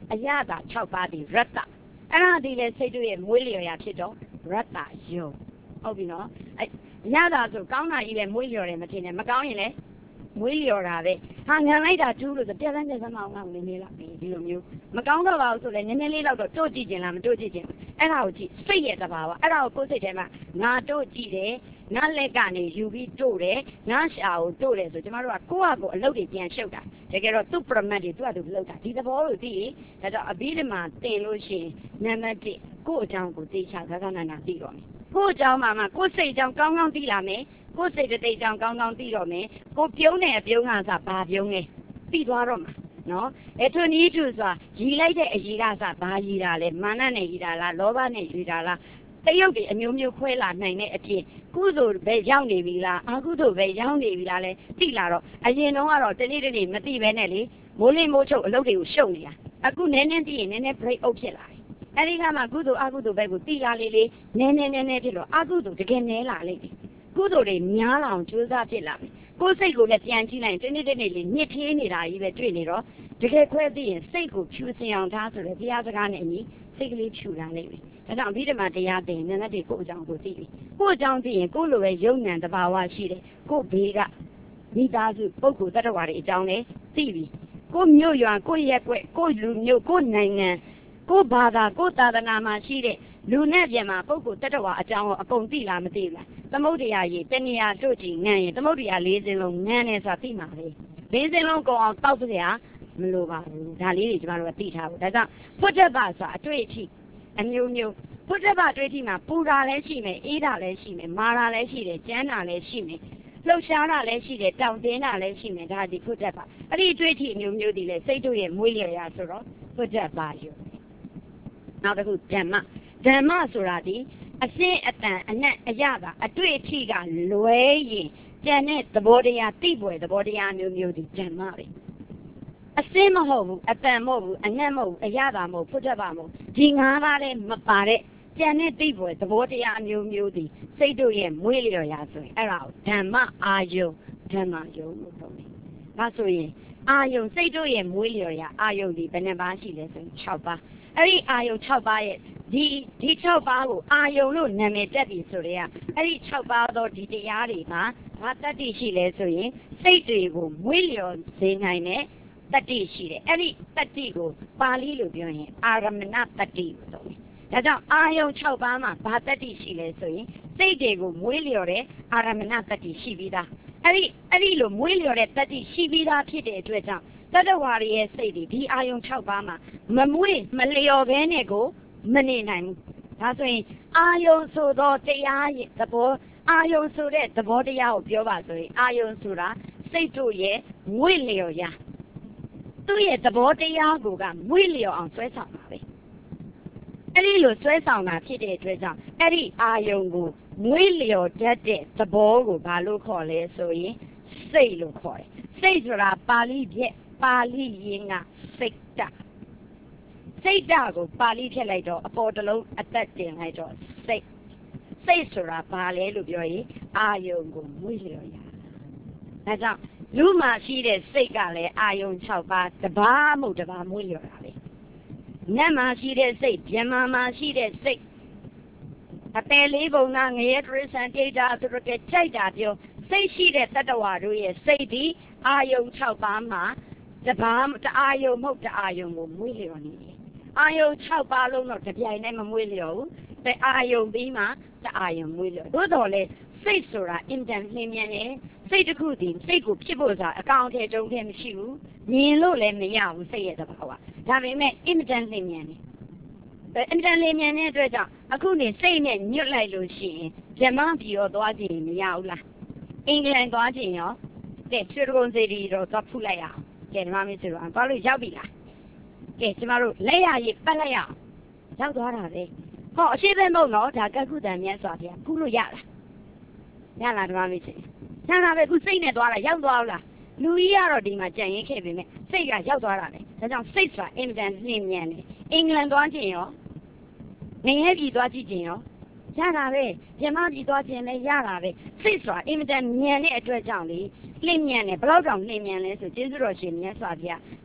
[SPEAKER 1] အရသာ၆ပါးဒီရတ္တအဲ့ဒါဒီလေစိတ်တို့ရဲ့မွေးလျော်ရာဖြစ်တော့ရတ္တယုံဟုတ်ပြီနော်အရသာဆိုကောင်းတာကြီးပဲမွေးလျော်တယ်မထင်နဲ့မကောင်းရင်လည်းမွေးလျော်တာပဲဟာငံလိုက်တာတူးလို့ဆိုပြက်စမ်းပြက်စမ်းမအောင်ငါနည်းနည်းလောက်ဒီလိုမျိုးမကောင်းတော့ပါဘူးဆိုလည်းနည်းနည်းလေးလောက်တော့တို့ကြည့်ကျင်လားမတို့ကြည့်ကျင်အဲ့ဒါကိုကြည့်စိတ်ရဲ့တဘာဝအဲ့ဒါကိုကိုယ်စိတ်ထဲမှာငါတို့ကြည့်တယ်ငါလက်ကနေယူပြီးတို့တယ်ငါရှာကိုတို့တယ်ဆိုကျမတို့ကကိုယ့်ဟာကိုယ်အလုပ်တွေပြန်ရှုပ်တာတကယ်တော့သူ့ပရမတ်တွေသူ့ဟာသူလုပ်တာဒီသဘောကိုသိရင်ဒါကြောင့်အဘိဓမ္မာသင်လို့ရှိရင်နံပါတ်တစ်ကိုယ့်အကြောင်းကိုသိချဂဂနာနာသိတော့မယ်ကိုယ့်အကြောင်းမှာမှကိုယ့်စိတ်အကြောင်းကောင်းကောင်းသိလာမယ်ကိုယ်စိတ်တိတ်ကြောင်ကောင်းကောင်းသိတော့မယ်ကိုပြုံးတဲ့အပြုံးကစားဘာပြုံးလဲသိသွားတော့မှာနော်အဲသူနီးသူဆိုတာရည်လိုက်တဲ့အရည်ကစားဘာရည်တာလဲမာနနဲ့ရည်တာလားလောဘနဲ့ရည်တာလားတရုပ်တွေအမျိုးမျိုးခွဲလာနိုင်တဲ့အပြင်ကုသိုလ်ပဲရောက်နေပြီလားအကုသိုလ်ပဲရောက်နေပြီလားလဲသိလာတော့အရင်တော့ကတော့တနေ့တနေ့မသိပဲနဲ့လေမိုးလင်းမိုးချုပ်အလုပ်တွေကိုရှုပ်နေတာအခုနည်းနည်းသိရင်နည်းနည်း break out ဖြစ်လာတယ်အဲဒီကမှကုသိုလ်အကုသိုလ်ပဲကိုသိလာလေလေနည်းနည်းနည်းနည်းဖြစ်တော့အကုသိုလ်တကယ်နည်းလာလိမ့်မယ်ကုသိုလ်တွေများလာအောင်ကြိုးစားဖြစ်လာမယ်ကိုယ်စိတ်ကိုလည်းပြန်ကြည့်လိုက်တနေ့တနေ့လေးညစ်ထေးနေတာကြီးပဲတွေ့နေတော့တကယ်ခွဲသိရင်စိတ်ကိုဖြူစင်အောင်ထားဆိုတဲ့တရားစကားနဲ့အညီစိတ်ကလေးဖြူလာလိမ့်မယ်ဒါကြောင့်အဘိဓမ္မာတရားသင်နည်းနည်းတွေကိုယ့်အကြောင်းကိုသိပြီကိုယ့်အကြောင်းသိရင်ကိုယ့်လိုပဲယုံဉာဏ်တဘာဝရှိတယ်ကိုယ့်ဘေးကမိသားစုပုဂ္ဂိုလ်တ attva တွေအကြောင်းလည်းသိပြီကိုယ့်မြို့ရွာကိုယ့်ရက်ွက်ကိုယ့်လူမျိုးကိုယ့်နိုင်ငံကိုယ့်ဘာသာကိုယ့်သာသနာမှာရှိတဲ့လူနဲ့ပြန်မှာပုဂ္ဂိုလ်တ attva အကြောင်းကိုအကုန်သိလားမသိလားသမုဒ္ဒရာကြီးတဏှာတို့ကြည့်ငံရင်သမုဒ္ဒရာလေးစင်းလုံးငံနေဆိုတာသိမှာပဲလေးစင်းလုံးကုန်အောင်တောက်စရာမလိုပါဘူးဒါလေးတွေကျမတို့ကသိထားဖို့ဒါကြောင့်ဖွတ်တက်ပါဆိုတာအတွေ့အထိအမျိုးမျိုးဖွတ်တက်ပါအတွေ့အထိမှာပူတာလည်းရှိမယ်အေးတာလည်းရှိမယ်မာတာလည်းရှိတယ်ကျန်းတာလည်းရှိမယ်လှုပ်ရှားတာလည်းရှိတယ်တောင့်တင်းတာလည်းရှိမယ်ဒါဒီဖွတ်တက်ပါအဲ့ဒီအတွေ့အထိအမျိုးမျိုးဒီလေစိတ်တို့ရဲ့မွေးလျော်ရဆိုတော့ဖွတ်တက်ပါယူနောက်တစ်ခုဓမ္မဓမ္မဆိုတာဒီအစင်းအတန်အနက်အရသာအတွေ့အထိကလွဲရင်ကျန်တဲ့သဘောတရားသိပွယ်သဘောတရားမျိုးမျိုးဒီဓမ္မပဲအစင်းမဟုတ်ဘူးအတန်မဟုတ်ဘူးအနက်မဟုတ်ဘူးအရသာမဟုတ်ဖွတ်တက်ပါမဟုတ်ဒီငါးပါးလည်းမပါတဲ့ကျန်တဲ့သိပွယ်သဘောတရားအမျိုးမျိုးဒီစိတ်တို့ရဲ့မွေးလျော်ရာဆိုရင်အဲ့ဒါကိုဓမ္မအာယုဓမ္မယုံလို့ပြောတယ်ဒါဆိုရင်အာယုစိတ်တို့ရဲ့မွေးလျော်ရာအာယုဒီဘယ်နှပါးရှိလဲဆိုရင်၆ပါးအဲ့ဒီအာယု၆ပါးရဲ့ဒီဒီ၆ပါးကိုအာယုလို့နာမည်တက်ပြီဆိုတော့အဲ့ဒီ၆ပါးသောဒီတရားတွေမှာဘာတတ္တိရှိလဲဆိုရင်စိတ်တွေကိုမွေးလျော်စေနိုင်တဲ့တတ္တိရှိတယ်အဲ့ဒီတတ္တိကိုပါဠိလိုပြောရင်အာရမဏတတ္တိလို့ဆိုတယ်ဒါကြောင့်အာယု၆ပါးမှာဘာတတ္တိရှိလဲဆိုရင်စိတ်တွေကိုမွေးလျော်တဲ့အာရမဏတတ္တိရှိပြီးသားအဲ့ဒီအဲ့ဒီလိုမွေးလျော်တဲ့တတ္တိရှိပြီးသားဖြစ်တဲ့အတွက်ကြောင့်တတ္တဝါတွေရဲ့စိတ်တွေဒီအာယု၆ပါးမှာမမွေးမလျော်ဘဲနဲ့ကိုမနေနိုင်ဘူးဒါဆိုရင်အာယုဆိုသောတရားရဲ့သဘောအာယုဆိုတဲ့သဘောတရားကိုပြောပါဆိုရင်အာယုဆိုတာစိတ်တို့ရဲ့မွေးလျော်ရာသူ့ရဲ့သဘောတရားကိုကမွေးလျော်အောင်ဆွဲဆောင်တာပဲအဲ့ဒီလိုဆွဲဆောင်တာဖြစ်တဲ့အတွက်ကြောင့်အဲ့ဒီအာယုကိုမွေးလျော်တတ်တဲ့သဘောကိုဘာလို့ခေါ်လဲဆိုရင်စိတ်လို့ခေါ်တယ်စိတ်ဆိုတာပါဠိပြည့်ပါဠိရင်းကစိတ်တစိတ်ဓာတ်ကိုပါဠိဖြစ်လိုက်တော့အပေါ်တစ်လုံးအသက်တင်လိုက်တော့စိတ်စိတ်ဆိုတာဘာလဲလို့ပြောရင်အာယုံကိုမွေးလျော်ရဒါကြောင့်လူမှာရှိတဲ့စိတ်ကလည်းအာယုံ၆ပါးတပါးမဟုတ်တပါးမွေးလျော်တာပဲနတ်မှာရှိတဲ့စိတ်ဗြဟ္မာမှာရှိတဲ့စိတ်အပယ်လေးပုံကငရဲခရစ်ယာန်တိတ်တာသူတို့ကကြိုက်တာပြောစိတ်ရှိတဲ့တတ္တဝါတို့ရဲ့စိတ်ဒီအာယုံ၆ပါးမှာတပါးတအာယုံမဟုတ်တအာယုံကိုမွေးလျော်နေတယ်အာယုံ၆ပါးလုံးတော့တပြိုင်တည်းမမွေးလျော်ဘူးแต่အာယုံပြီးမှတအာယုံမွေးလျော်သို့တော်လဲစိတ်ဆိုတာအင်တန်နှင်းမြန်တယ်စိတ်တစ်ခုတည်းစိတ်ကိုဖြစ်ဖို့ဆိုတာအကောင်အထည်တုံးထဲမရှိဘူးမြင်လို့လည်းမရဘူးစိတ်ရဲ့သဘောကဒါပေမဲ့အင်တန်နှင်းမြန်တယ်အင်တန်နှင်းမြန်တဲ့အတွက်ကြောင့်အခုနေစိတ်နဲ့ညွတ်လိုက်လို့ရှိရင်ဗြဟ္မာပြည်ရောသွားကြည့်မရဘူးလားအင်္ဂလန်သွားကြည့်ရောတဲ့ချွေတုံးစီတီတော့သွားဖူးလိုက်ရအောင်ကဲဒီမှာမင်းဆိုတော့သွားလို့ရောက်ပြီလားကဲကျမတို့လက်ရရည်ပတ်လိုက်ရအောင်ရောက်သွားတာပဲဟောအရှိပဲမဟုတ်တော့ဒါကကုတ္တန်မြတ်စွာဘုရားခုလို့ရလားရလားဒီမှာမင်းဆိုဆန်းတာပဲခုစိတ်နဲ့သွားတာရောက်သွားလားလူကြီးကတော့ဒီမှာကြံရင်ခဲ့ပြီမဲ့စိတ်ကရောက်သွားတာလေဒါကြောင့်စိတ်ဆိုတာအင်တန်နှင်းမြန်တယ်အင်္ဂလန်သွားခြင်းရောငရဲပြည်သွားကြည့်ခြင်းရောရတာပဲဗြဟ္မာပြည်သွားခြင်းလည်းရတာပဲစိတ်ဆိုတာအင်တန်မြန်တဲ့အတွက်ကြောင့်လေလင့်မြန်တယ်ဘယ်လောက်တောင်လင့်မြန်လဲဆိုကျေးဇူးတော်ရှင်မြတ်စွာဘုရား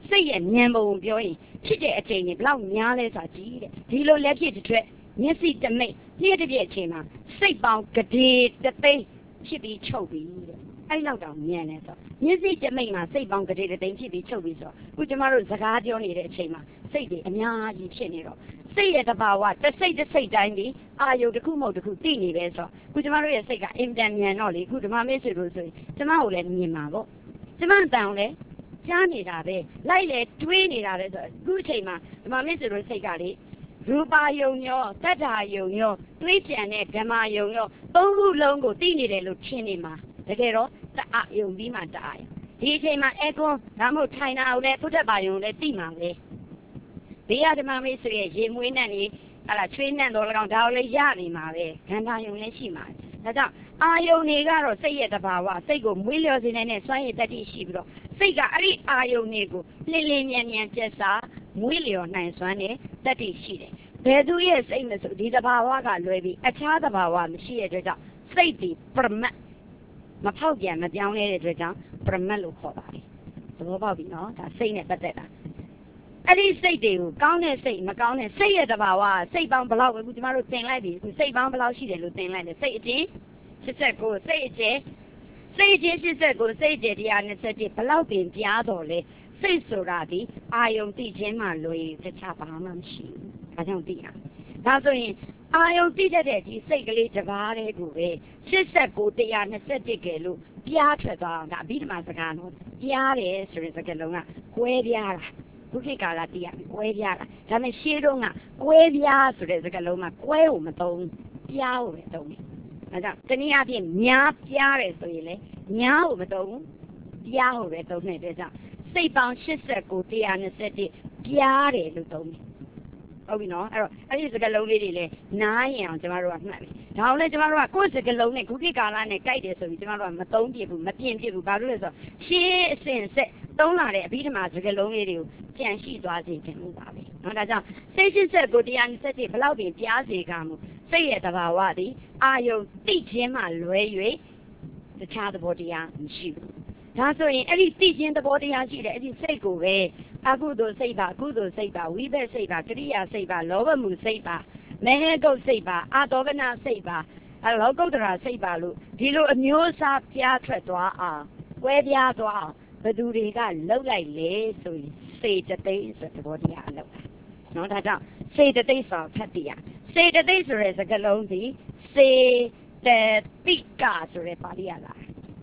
[SPEAKER 1] စိတ်ရဲ့ဉာဏ်ပုံပြောရင်ဖြစ်တဲ့အချိန်ကြီးဘလောက်များလဲဆိုတာကြီးတဲ့ဒီလိုလက်ဖြစ်တစ်ထွက်မျက်စိတမိတ်ပြည့်တစ်ပြည့်အချိန်မှာစိတ်ပေါင်းကတိတသိန်းဖြစ်ပြီးချုပ်ပြီးတဲ့အဲ့လောက်တောင်ဉာဏ်နဲ့ဆိုမျက်စိတမိတ်မှာစိတ်ပေါင်းကတိတသိန်းဖြစ်ပြီးချုပ်ပြီးဆိုခုကျမတို့စကားပြောနေတဲ့အချိန်မှာစိတ်တွေအများကြီးဖြစ်နေတော့စိတ်ရဲ့တဘာဝတစ်စိတ်တစ်စိတ်တိုင်းဒီအာယုတစ်ခုမဟုတ်တစ်ခုသိနေပဲဆိုခုကျမတို့ရဲ့စိတ်ကအင်တန်ဉာဏ်တော့လေခုဓမ္မမေ့ဆွေလို့ဆိုရင်ကျမကိုလည်းမြင်မှာပေါ့ကျမတန်လည်းကြားနေတာပဲလိုက်လေတွေးနေတာပဲဆိုအခုအချိန်မှာဓမ္မမေ့ဆွေလို့စိတ်ကလေရူပါယုံရောတတ္ထာယုံရောတွေးကြံတဲ့ဓမ္မယုံရောသုံးခုလုံးကိုသိနေတယ်လို့ထင်နေမှာတကယ်တော့တအယုံပြီးမှတအယုံဒီအချိန်မှာအဲကွန်ဒါမှမဟုတ်ထိုင်တာကိုလည်းသုဒ္ဓဘာယုံလည်းသိမှာပဲဘေးရဓမ္မမေ့ဆွေရဲ့ရေမွေးနဲ့နေအဲ့ဒါချွေးနဲ့တော့၎င်းဒါကိုလည်းရနေမှာပဲခန္ဓာယုံလည်းရှိမှာဒါကြောင့်အာယုန်တွေကတော့စိတ်ရဲ့တဘာဝစိတ်ကိုမွေးလျော်စေနိုင်တဲ့စွမ်းရည်တတ္တိရှိပြီးတော့စိတ်ကအဲ့ဒီအာယုန်တွေကိုလင်းလင်းမြန်မြန်ကျက်စာမွေးလျော်နိုင်စွမ်းတဲ့တတ္တိရှိတယ်ဘယ်သူရဲ့စိတ်မဆိုဒီတဘာဝကလွယ်ပြီးအခြားတဘာဝမရှိတဲ့အတွက်ကြောင့်စိတ်ဒီပရမတ်မဖောက်ပြန်မပြောင်းလဲတဲ့အတွက်ကြောင့်ပရမတ်လို့ခေါ်ပါတယ်သဘောပေါက်ပြီနော်ဒါစိတ်နဲ့ပတ်သက်တာအဲ့ဒီစိတ်တွေကိုကောင်းတဲ့စိတ်မကောင်းတဲ့စိတ်ရဲ့တဘာဝစိတ်ပေါင်းဘယ်လောက်ပဲခုကျမတို့သင်လိုက်ပြီခုစိတ်ပေါင်းဘယ်လောက်ရှိတယ်လို့သင်လိုက်တယ်စိတ်အချင်း၈၉စိတ်အကျဲစိတ်အချင်း၈၉စိတ်အကျဲ၁၂၁ဘယ်လောက်ပင်ပြားတော်လဲစိတ်ဆိုတာဒီအာယုံသိခြင်းမှလွယ်တခြားဘာမှမရှိဘူးဒါကြောင့်သိရဒါဆိုရင်အာယုံသိတတ်တဲ့ဒီစိတ်ကလေးတစ်ပါးတည်းကိုပဲ၈၉ ၁၂၁ကဲလို့ပြားထွက်သွားအောင်ဒါအဘိဓမ္မာစကားနော်ပြားတယ်ဆိုတဲ့စကားလုံးကကွဲပြားတာခုခေတ်ကာလတည်းရကွဲပြားတာဒါပေမဲ့ရှေးတုန်းကကွဲပြားဆိုတဲ့စကားလုံးကကွဲကိုမသုံးပြားကိုပဲသုံးတယ်ဒါကြောင့်တနည်းအားဖြင့်များပြားတယ်ဆိုရင်လေများကိုမသုံးပြားကိုပဲသုံးနေတဲ့ကြောင့်စိတ်ပေါင်း၈၉ ၁၂၁ပြားတယ်လို့သုံးတယ်ဟုတ်ပြီနော်အဲ့တော့အဲ့ဒီစကားလုံးလေးတွေလည်းနားရင်အောင်ကျမတို့ကမှတ်ပြီဒါအောင်လဲကျမတို့ကကိုယ့်စကားလုံးနဲ့ခုခေတ်ကာလနဲ့ကြိုက်တယ်ဆိုပြီးကျမတို့ကမသုံးပြဘူးမပြင်းပြဘူးဘာလို့လဲဆိုတော့ရှင်းအစင်ဆက်သုံးလာတဲ့အဘိဓမ္မာစကားလုံးလေးတွေကိုကြံရှိသွားစေခြင်းလို့ပါပဲနော်ဒါကြောင့်စိတ်ရှင်းဆက်ကိုတရား၂၁ဘလောက်ပင်ပြားစေကမှုစိတ်ရဲ့တဘာဝသည်အာယုံသိခြင်းမှလွဲ၍တခြားသဘောတရားမရှိဘူးဒါဆိုရင်အဲ့ဒီသိခြင်းသဘောတရားရှိတယ်အဲ့ဒီစိတ်ကိုပဲအကုသိုလ်စိတ်ပါအကုသိုလ်စိတ်ပါဝိဘက်စိတ်ပါကရိယာစိတ်ပါလောဘမှုစိတ်ပါမဟေကုတ်စိတ်ပါအာတောပနာစိတ်ပါအလောကုတ္တရာစိတ်ပါလို့ဒီလိုအမျိုးအစားပြားထွက်သွားအောင်ကွဲပြားသွားအောင်ဘသူတွေကလှုပ်လိုက်လေဆိုရင်စေတသိက်ဆိုတဲ့သဘောတရားအလုပ်နော်ဒါကြောင့်စေတသိက်ဆိုဖတ်တည်ရစေတသိက်ဆိုတဲ့စကားလုံးဒီစေတသိကဆိုတဲ့ပါဠိရလား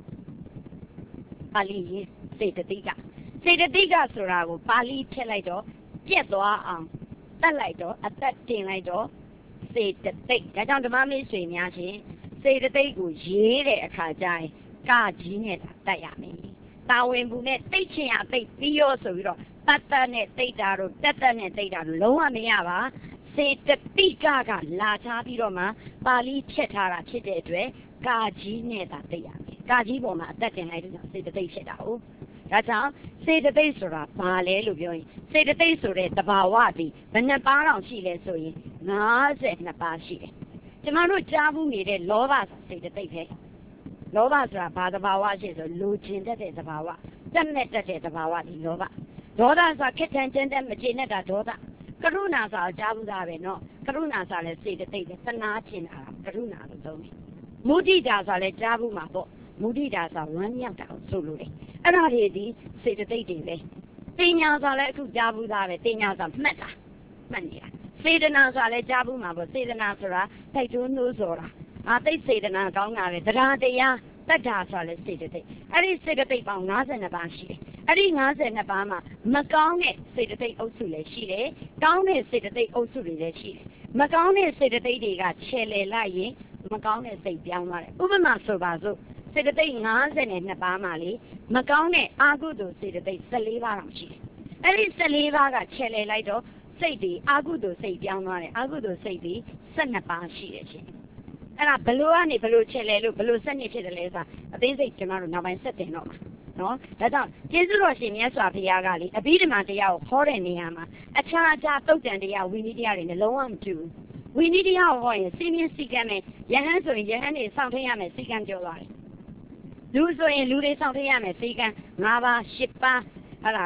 [SPEAKER 1] ပါဠိရေးစေတသိကစေတသိကဆိုတာကိုပါဠိထည့်လိုက်တော့ပြက်သွားအောင်တတ်လိုက်တော့အသက်တင်လိုက်တော့စေတသိက်ဒါကြောင့်ဓမ္မမေ့ဆွေများချင်းစေတသိက်ကိုရေးတဲ့အခါကျရင်ကကြီးနဲ့တတ်ရမယ်တာဝန်ဘူးနဲ့တိတ်ချင်ရတိတ်ပြီးရောဆိုပြီးတော့တတ်တတ်နဲ့တိတ်တာတို့တက်တက်နဲ့တိတ်တာတို့လုံးဝမရပါစေတသိကကလာချပြီးတော့မှပါဠိထည့်ထားတာဖြစ်တဲ့အတွက်ကာကြီးနဲ့သာသိရမယ်ကာကြီးပေါ်မှာအသက်တင်လိုက်တော့စေတသိက်ဖြစ်တာဟုတ်ဒါကြောင့်စေတသိက်ဆိုတာဘာလဲလို့ပြောရင်စေတသိက်ဆိုတဲ့တဘာဝဒီဘယ်နှပါးတောင်ရှိလဲဆိုရင်၅၂ပါးရှိတယ်ကျမတို့ကြားဘူးနေတဲ့လောဘဆိုစေတသိက်ပဲလောဘဆိုတာဘာတဘာဝရှိဆိုလူကျင်တတ်တဲ့တဘာဝတက်မဲ့တတ်တဲ့တဘာဝဒီလောဘဒေါသဆိုတာခက်ထန်ကျန်းတဲ့မကျေနပ်တာဒေါသကရုဏာဆိုတာကြားဘူးသားပဲနော်ကရုဏာဆိုတာလည်းစေတသိက်ပဲသနာကျင်တာကရုဏာလို့သုံးတယ်မုဒိတာဆိုတာလည်းကြားဘူးမှာပေါ့မုဒိတာဆိုတာဝမ်းမြောက်တာကိုဆိုလိုတယ်အဲ့ဒါတွေဒီစေတသိက်တွေပဲတင်ညာဆိုတာလည်းအခုကြားဘူးသားပဲတင်ညာဆိုတာမှတ်တာမှတ်နေတာစေတနာဆိုတာလည်းကြားဘူးမှာပေါ့စေတနာဆိုတာတိုက်တွန်းလို့ဆိုတာအာသိစေတနာကောင်းတာပဲတရားတရားတတ်တာဆိုတာလည်းစေတသိက်အဲ့ဒီစေတသိက်ပေါင်း၅၂ပါးရှိတယ်အဲ့ဒီ၅၂ပါးမှာမကောင်းတဲ့စေတသိက်အုပ်စုလည်းရှိတယ်ကောင်းတဲ့စေတသိက်အုပ်စုတွေလည်းရှိတယ်မကောင်းတဲ့စေတသိက်တွေကခြေလည်လိုက်ရင်မကောင်းတဲ့စိတ်ပြောင်းသွားတယ်ဥပမာဆိုပါစို့စေတသိက်၅၂ပါးမှာလေမကောင်းတဲ့အာဟုတုစေတသိက်၁၄ပါးတောင်ရှိတယ်အဲ့ဒီ၁၄ပါးကခြေလည်လိုက်တော့စိတ်ဒီအာဟုတုစိတ်ပြောင်းသွားတယ်အာဟုတုစိတ်ဒီ၁၂ပါးရှိတယ်ချင်းအဲ့ဒါဘလို့ကနေဘလို့ချက်လဲလို့ဘလို့စနစ်ဖြစ်တယ်လဲဆိုတာအသိစိတ်ကျွန်တော်တို့နောက်ပိုင်းဆက်တင်တော့မှာနော်ဒါကြောင့်ကျေးဇူးတော်ရှင်မြတ်စွာဘုရားကလေအဘိဓမ္မာတရားကိုဟောတဲ့နေရာမှာအခြားအခြားတုတ်တန်တရားဝိနည်းတရားတွေနဲ့လုံးဝမတူဘူးဝိနည်းတရားကိုဟောရင်စီမင်းစီကံနဲ့ယဟန်ဆိုရင်ယဟန်တွေစောင့်ထင်းရမယ်စီကံပြောသွားတယ်လူဆိုရင်လူတွေစောင့်ထင်းရမယ်စီကံ၅ပါး၈ပါးအဲ့ဒါ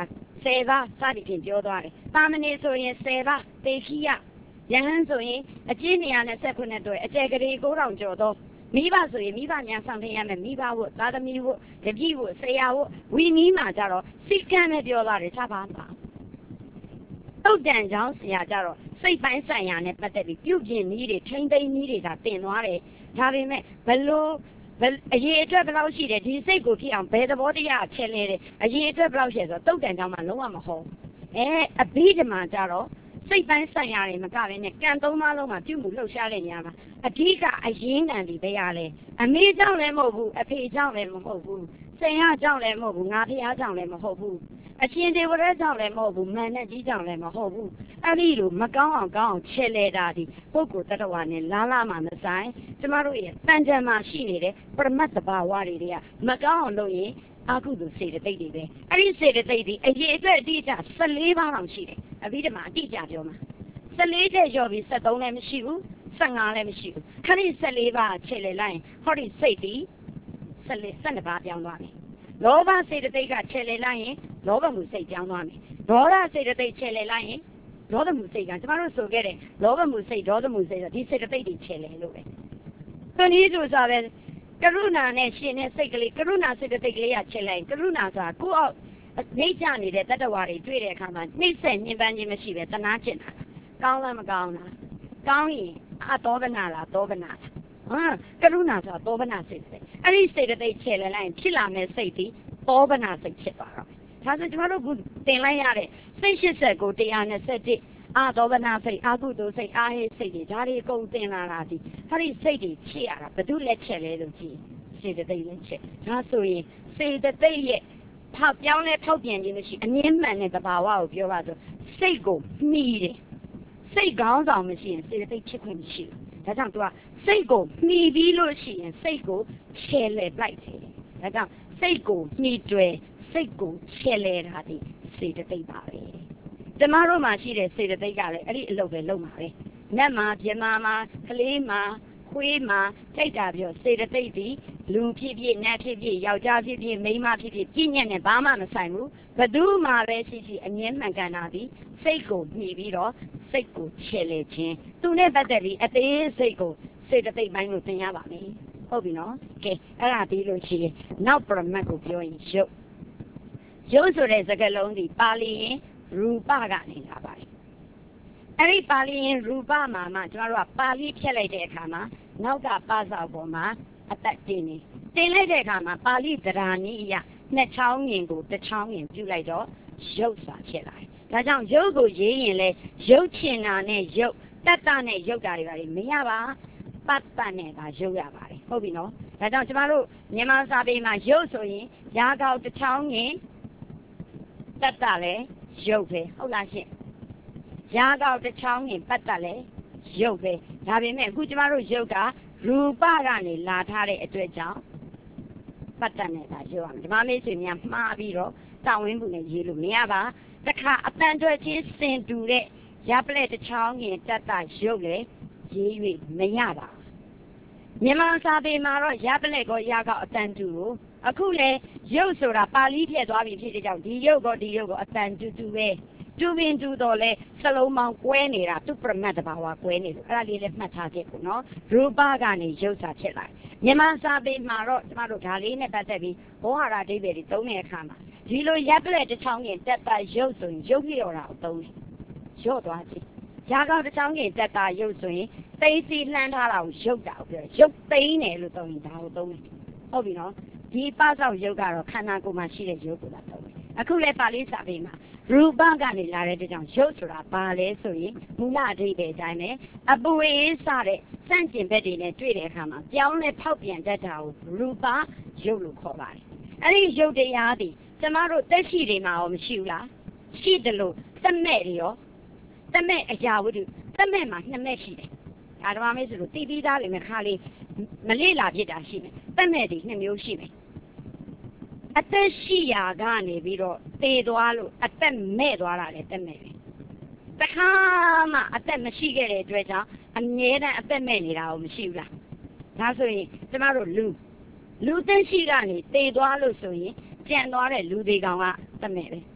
[SPEAKER 1] ဆယ်ပါးစသည်ဖြင့်ပြောသွားတယ်။တာမဏေဆိုရင်ဆယ်ပါးသေခိယယဟန်ဆိုရင်အကျဉ်းနေရာနဲ့ဆက်ခုနှစ်တွေ့အကျယ်ကလေးကိုးထောင်ကျော်သောမိဘဆိုရင်မိဘများဆောင်ထင်းရမယ်မိဘဝတ်သာသမီဝတ်တပည့်ဝတ်ဆရာဝတ်ဝီမီမှာကြတော့စိတ်ကမ်းနဲ့ပြောသွားတယ်ခြားပါပါတုတ်တန်ကြောင့်ဆရာကြတော့စိတ်ပိုင်းဆိုင်ရာနဲ့ပတ်သက်ပြီးပြုပြင်နည်းတွေထိမ့်သိမ်းနည်းတွေဒါတင်သွားတယ်ဒါပေမဲ့ဘလို့အရေးအတွက်ဘယ်လောက်ရှိတယ်ဒီစိတ်ကိုဖြစ်အောင်ဘယ်သဘောတရားချက်လဲတယ်အရေးအတွက်ဘယ်လောက်ရှိဆိုတုတ်တန်ကြောင့်မှလုံးဝမဟုတ်အဲအဘိဓမ္မာကြတော့စိတ်ပိုင်းဆိုင်ရာတွေမကဘဲနဲ့ကံသုံးပါးလုံးမှာပြုမှုလှုပ်ရှားတဲ့နေရာမှာအဓိကအရင်းခံဒီဘယ်ရလဲအမေကြောင့်လည်းမဟုတ်ဘူးအဖေကြောင့်လည်းမဟုတ်ဘူးဆရာကြောင့်လည်းမဟုတ်ဘူးငါဖះကြောင့်လည်းမဟုတ်ဘူးအရှင်ဒေဝရကြောင့်လည်းမဟုတ်ဘူးမန်နဲ့ကြီးကြောင့်လည်းမဟုတ်ဘူးအဲ့ဒီလိုမကောင်းအောင်ကောင်းအောင်ချဲလဲတာဒီပုဂ္ဂိုလ်တ attva နဲ့လာလာမှမဆိုင်ကျမတို့ရဲ့တန်ကြံမှာရှိနေတဲ့ပရမတ်တဘာဝတွေတွေကမကောင်းအောင်လုပ်ရင်အာကုသိုလ်စေတသိက်တွေပဲအဲ့ဒီစေတသိက်တွေအရေးအတွက်အတိအကျဆယ်လေးပါးလောက်ရှိတယ်အဘိဓမ္မာအတိအကျပြောမှာဆယ်လေးတဲ့ရော်ပြီးဆယ်သုံးလည်းမရှိဘူးဆယ်ငါလည်းမရှိဘူးခဏဆယ်လေးပါးချေလေလိုက်ဟောဒီစိတ်ဒီဆယ်လေးဆယ်နှစ်ပါးပြောင်းသွားပြီလောဘစေတသိက်ကချေလေလိုက်ရင်လောဘမှုစိတ်ပြောင်းသွားပြီဒေါသစေတသိက်ချေလေလိုက်ရင်ဒေါသမှုစိတ်ကကျမတို့ဆိုခဲ့တယ်လောဘမှုစိတ်ဒေါသမှုစိတ်ဆိုဒီစေတသိက်တွေချေလေလို့ပဲသူနည်းဆိုဆိုပဲကရုဏာနဲ့ရှင်တဲ့စိတ်ကလေးကရုဏာစေတသိက်ကလေးကချေလိုက်ကရုဏာဆိုတာကိုယ့်အောက်နေကြနေတဲ့တတ္တဝါတွေတွေ့တဲ့အခါမှာနှိမ့်ဆက်ညှဉ်းပန်းခြင်းမရှိပဲတနာကျင်တာကောင်းလားမကောင်းလားကောင်းရင်အတောပနာလားတောပနာလားဟာကရုဏာဆိုတာတောပနာစိတ်စိတ်အဲ့ဒီစိတ်တိတ်ချဲလဲလိုက်ဖြစ်လာမဲ့စိတ်ဒီတောပနာစိတ်ဖြစ်သွားတော့ဒါဆိုကျွန်တော်တို့ကတင်လိုက်ရတဲ့စိတ်ရှစ်ဆက်ကိုတစ်ရာနဲ့ဆက်တစ်အာတောပနာစိတ်အာကုသိုလ်စိတ်အာဟိစိတ်တွေဒါတွေအကုန်တင်လာတာဒီအဲ့ဒီစိတ်တွေဖြစ်ရတာဘယ်သူလက်ချက်လဲလို့ကြည့်စေတသိက်လက်ချက်ဒါဆိုရင်စေတသိက်ရဲ့ဖောက်ပြောင်းလဲဖောက်ပြန်ခြင်းမရှိအငင်းမှန်တဲ့သဘာဝကိုပြောပါဆိုစိတ်ကိုမှီတယ်စိတ်ကောင်းဆောင်မရှိရင်စေတသိက်ဖြစ်ခွင့်မရှိဘူးဒါကြောင့် तू ကစိတ်ကိုမှီပြီးလို့ရှိရင်စိတ်ကိုချဲလဲပလိုက်တယ်ဒါကြောင့်စိတ်ကိုမှီတွယ်စိတ်ကိုချဲလဲတာဒီစေတသိက်ပါပဲကျမတို့မှာရှိတဲ့စေတသိက်ကလည်းအဲ့ဒီအလုပ်ပဲလုပ်မှာပဲနတ်မှာပြမမှာကလေးမှာခွေးမှာထိတ်တာပြောစေတသိက်ဒီလူဖြစ်ဖြစ်နတ်ဖြစ်ဖြစ်ယောက်ျားဖြစ်ဖြစ်မိန်းမဖြစ်ဖြစ်ပြည့်ညက်နဲ့ဘာမှမဆိုင်ဘူးဘယ်သူမှပဲရှိရှိအငင်းမှန်ကန်တာဒီစိတ်ကိုမှီပြီးတော့စိတ်ကိုချဲလဲခြင်းသူနဲ့ပတ်သက်ပြီးအသေးစိတ်ကိုစေတသိက်ပိုင်းလို့သင်ရပါမယ်ဟုတ်ပြီနော်ကဲအဲ့ဒါပြီးလို့ရှိရင်နောက်ပရမတ်ကိုပြောရင်ရုပ်ရုပ်ဆိုတဲ့စကားလုံးဒီပါဠိရင်ရူပကနေလာပါတယ်အဲ့ဒီပါဠိရင်ရူပမှာမှကျွန်တော်တို့ကပါဠိဖြတ်လိုက်တဲ့အခါမှာနောက်ကပါစာပေါ်မှာအသက်တင်နေတင်လိုက်တဲ့အခါမှာပါဠိသရာနည်းအရနှစ်ချောင်းငင်ကိုတစ်ချောင်းငင်ပြုလိုက်တော့ရုပ်စွာဖြစ်လာတယ်ဒါကြောင့်ရုပ်ကိုရေးရင်လဲရုပ်ချင်တာနဲ့ရုပ်တတ္တနဲ့ရုပ်တာတွေပါလေမရပါပတ္တနဲ့သာရုပ်ရပါတယ်ဟုတ်ပြီနော်ဒါကြောင့်ကျမတို့မြန်မာစာပေမှာရုပ်ဆိုရင်ရာကောက်တစ်ချောင်းငင်တတ္တလည်းရုပ်ပဲဟုတ်လားရှင်ရာကောက်တစ်ချောင်းငင်ပတ္တလည်းရုပ်ပဲဒါပေမဲ့အခုကျမတို့ရုပ်ကရူပကနေလာထားတဲ့အတွက်ကြောင့်ပတ္တနဲ့သာရုပ်ရမယ်ဓမ္မမေ့ဆွေများမှားပြီးတော့တောင်းဝင်းမှုနဲ့ရေးလို့မရပါတခါအတန်ထွက်ချင်းစင်တူတဲ့ရပလက်တစ်ချောင်းငင်တတ္တရုပ်လေရေး၍မရပါမြန်မာစာပေမှာတော့ရပလက်ကိုရကောက်အတန်တူကိုအခုလေရုပ်ဆိုတာပါဠိပြည့်သွားပြီဖြစ်တဲ့ကြောင့်ဒီရုပ်ကိုဒီရုပ်ကိုအတန်တူတူပဲတူပင်တူတော့လဲစလုံးပေါင်းကွဲနေတာသူပရမတ်တဘာဝကွဲနေလို့အဲ့ဒါလေးလည်းမှတ်ထားခဲ့ဖို့နော်ရူပကနေရုပ်စာဖြစ်လာမြန်မာစာပေမှာတော့ကျမတို့ဒါလေးနဲ့ပတ်သက်ပြီးဘောဟာရအဓိပ္ပာယ်တွေသုံးတဲ့အခါမှာဒီလိုရပ်ပလက်တစ်ချောင်းကြီးတက်တာရုပ်ဆိုရင်ရုပ်လျော့တာကိုသုံးတယ်ရော့သွားကြည့်ရာကောက်တစ်ချောင်းကြီးတက်တာရုပ်ဆိုရင်သိစီလှမ်းထားတာကိုရုပ်တာကိုပြောရုပ်သိမ်းတယ်လို့သုံးရင်ဒါကိုသုံးတယ်ဟုတ်ပြီနော်ဒီပစောက်ရုပ်ကတော့ခန္ဓာကိုယ်မှာရှိတဲ့ရုပ်ကိုသာသုံးတယ်အခုလည်းပါဠိစာပေမှာရူပကနေလာတဲ့ကြောင့်ရုပ်ဆိုတာဘာလဲဆိုရင်မူလအဓိပ္ပာယ်အတိုင်းပဲအပူအေးစတဲ့စန့်ကျင်ဘက်တွေနဲ့တွေ့တဲ့အခါမှာပြောင်းလဲဖောက်ပြန်တတ်တာကိုရူပရုပ်လို့ခေါ်ပါတယ်အဲ့ဒီရုပ်တရားသည်ကျမတို့သက်ရှိတွေမှာရောမရှိဘူးလားရှိတယ်လို့သက်မဲ့တွေရောသက်မဲ့အရာဝတ္ထုသက်မဲ့မှာနှစ်မဲ့ရှိတယ်ဒါဓမ္မမေဆိုလို့တည်ပြီးသားတွေနဲ့ခါလေးမလေ့လာဖြစ်တာရှိမယ်သက်မဲ့တွေနှစ်မျိုးရှိမယ်အသက်ရှိရာကနေပြီးတော့သေသွားလို့အသက်မဲ့သွားတာလေသက်မဲ့ပဲတခါမှအသက်မရှိခဲ့တဲ့အတွက်ကြောင့်အမြဲတမ်းအသက်မဲ့နေတာကိုမရှိဘူးလားဒါဆိုရင်ကျမတို့လူလူသက်ရှိကနေသေသွားလို့ဆိုရင်ကြံသွားတဲ့လူသေးကောင်ကသက်မဲ့ပဲ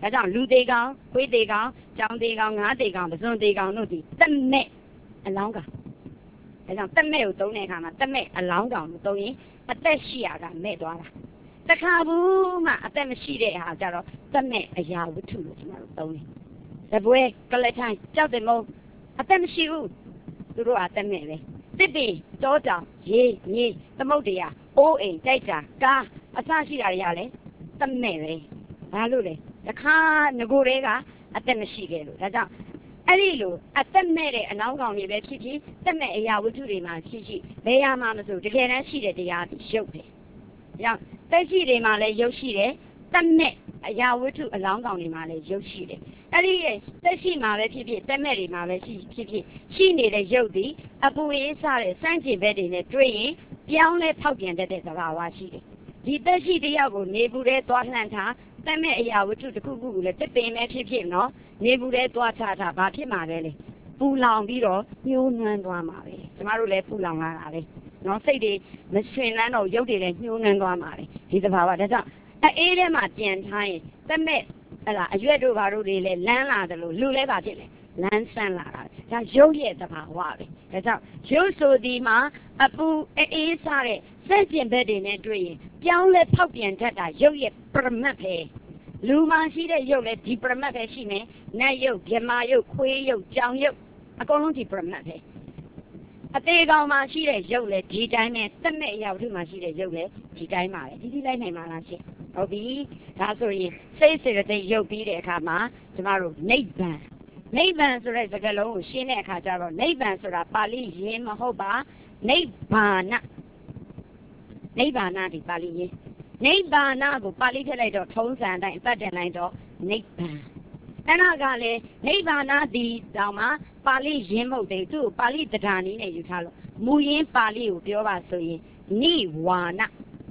[SPEAKER 1] ဒါကြောင့်လူသေးကောင်ခွေးသေးကောင်ကြောင်သေးကောင်ငါးသေးကောင်ပစွန်သေးကောင်တို့ဒီတက်မဲ့အလောင်းကောင်ဒါကြောင့်တက်မဲ့ကိုသုံးတဲ့အခါမှာတက်မဲ့အလောင်းကောင်ကိုသုံးရင်အသက်ရှိရတာမဲ့သွားတာတခါဘူးမှအသက်မရှိတဲ့ဟာကြတော့တက်မဲ့အရာဝတ္ထုလို့ကျွန်တော်တို့သုံးတယ်ဇပွဲကလထိုင်ကြောက်တယ်မဟုတ်အသက်မရှိဘူးသူတို့ကတက်မဲ့ပဲတစ်ပင်တောတောင်ရေမြေသမုတ်တရားအိုးအိမ်တိုက်တာကားအစရှိတာတွေကလည်းတက်မဲ့ပဲဘာလို့လဲတခါငကိုတွေကအသက်မရှိခဲ့လို့ဒါကြောင့်အဲ့ဒီလိုအသက်မဲ့တဲ့အလောင်းကောင်တွေပဲဖြစ်ဖြစ်တက်မဲ့အရာဝတ္ထုတွေမှာရှိရှိဘယ်ရာမှာမဆိုတကယ်တမ်းရှိတဲ့တရားတွေရုပ်တယ်။ကြောင့်တက်ရှိတွေမှာလည်းရုပ်ရှိတယ်တက်မဲ့အရာဝတ္ထုအလောင်းကောင်တွေမှာလည်းရုပ်ရှိတယ်။အဲ့ဒီတက်ရှိမှာပဲဖြစ်ဖြစ်တက်မဲ့တွေမှာပဲရှိဖြစ်ဖြစ်ရှိနေတဲ့ရုပ်သည်အပူအေးစားတဲ့စမ်းကျင်ဘက်တွေနဲ့တွေ့ရင်ပြောင်းလဲဖောက်ပြန်တတ်တဲ့သဘာဝရှိတယ်။ဒီတက်ရှိတယောက်ကိုနေပူတဲ့သွားလှန်ထားတက်မဲ့အရာဝတ္ထုတစ်ခုခုကိုလည်းတစ်ပင်ပဲဖြစ်ဖြစ်နော်နေပူတဲ့သွားချတာဘာဖြစ်မှာလဲလေပူလောင်ပြီးတော့ညှိုးနှွမ်းသွားမှာပဲကျမတို့လည်းပူလောင်လာတာပဲနော်စိတ်တွေမရှင်လန်းတော့ရုပ်တွေလည်းညှိုးနှွမ်းသွားမှာပဲဒီသဘာဝဒါကြောင့်အေးထဲမှာပြန်ထားရင်တက်မဲ့ဟလာအရွက်တို့ဘာတို့တွေလည်းလန်းလာတယ်လို့လူလည်းပါဖြစ်လေလန်းဆန်းလာတာဒါရုပ်ရဲ့သဘာဝပဲဒါကြောင့်ရုပ်ဆိုဒီမှာအပူအေးစားတဲ့စက်ကျင်ဘက်တွေနဲ့တွေ့ရင်ပြောင်းလဲဖောက်ပြန်တတ်တာရုပ်ရဲ့ပရမတ်ပဲလူမှရှိတဲ့ရုပ်လည်းဒီပရမတ်ပဲရှိမယ်နတ်ရုပ်ဗြဟ္မာရုပ်ခွေးရုပ်ကြောင်ရုပ်အကုန်လုံးဒီပရမတ်ပဲအသေးကောင်မှရှိတဲ့ရုပ်လည်းဒီတိုင်းပဲတက်မဲ့အရာဝတ္ထုမှရှိတဲ့ရုပ်လည်းဒီတိုင်းပါပဲဒီဒီလိုက်နိုင်မှာလားရှင်ဟုတ်ပြီဒါဆိုရင်စိတ်စေတသိက်ရုပ်ပြီးတဲ့အခါမှာကျမတို့နိဗ္ဗာန်နိဗ္ဗာန်ဆိုတဲ့စကားလုံးကိုရှင်းတဲ့အခါကျတော့နိဗ္ဗာန်ဆိုတာပါဠိရင်းမဟုတ်ပါနိဗ္ဗာန်နိဗ္ဗာန်ဒီပါဠိရင်းနိဗ္ဗာန်ကိုပါဠိထည့်လိုက်တော့ထုံးစံတိုင်းအပတ်တင်လိုက်တော့နိဗ္ဗာန်အဲ့ဒါကလည်းနိဗ္ဗာန်ဒီတောင်မှပါဠိရင်းမဟုတ်သေးသူ့ကိုပါဠိတရားနည်းနဲ့ယူထားလို့မူရင်းပါဠိကိုပြောပါဆိုရင်နိဝါဏ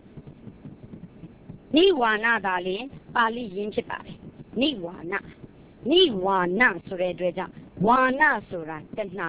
[SPEAKER 1] နိဝါဏသာလျှင်ပါဠိရင်းဖြစ်ပါတယ်နိဝါဏနိဝါဏဆိုတဲ့အတွက်ကြောင့်ဝါဏဆိုတာတဏှာ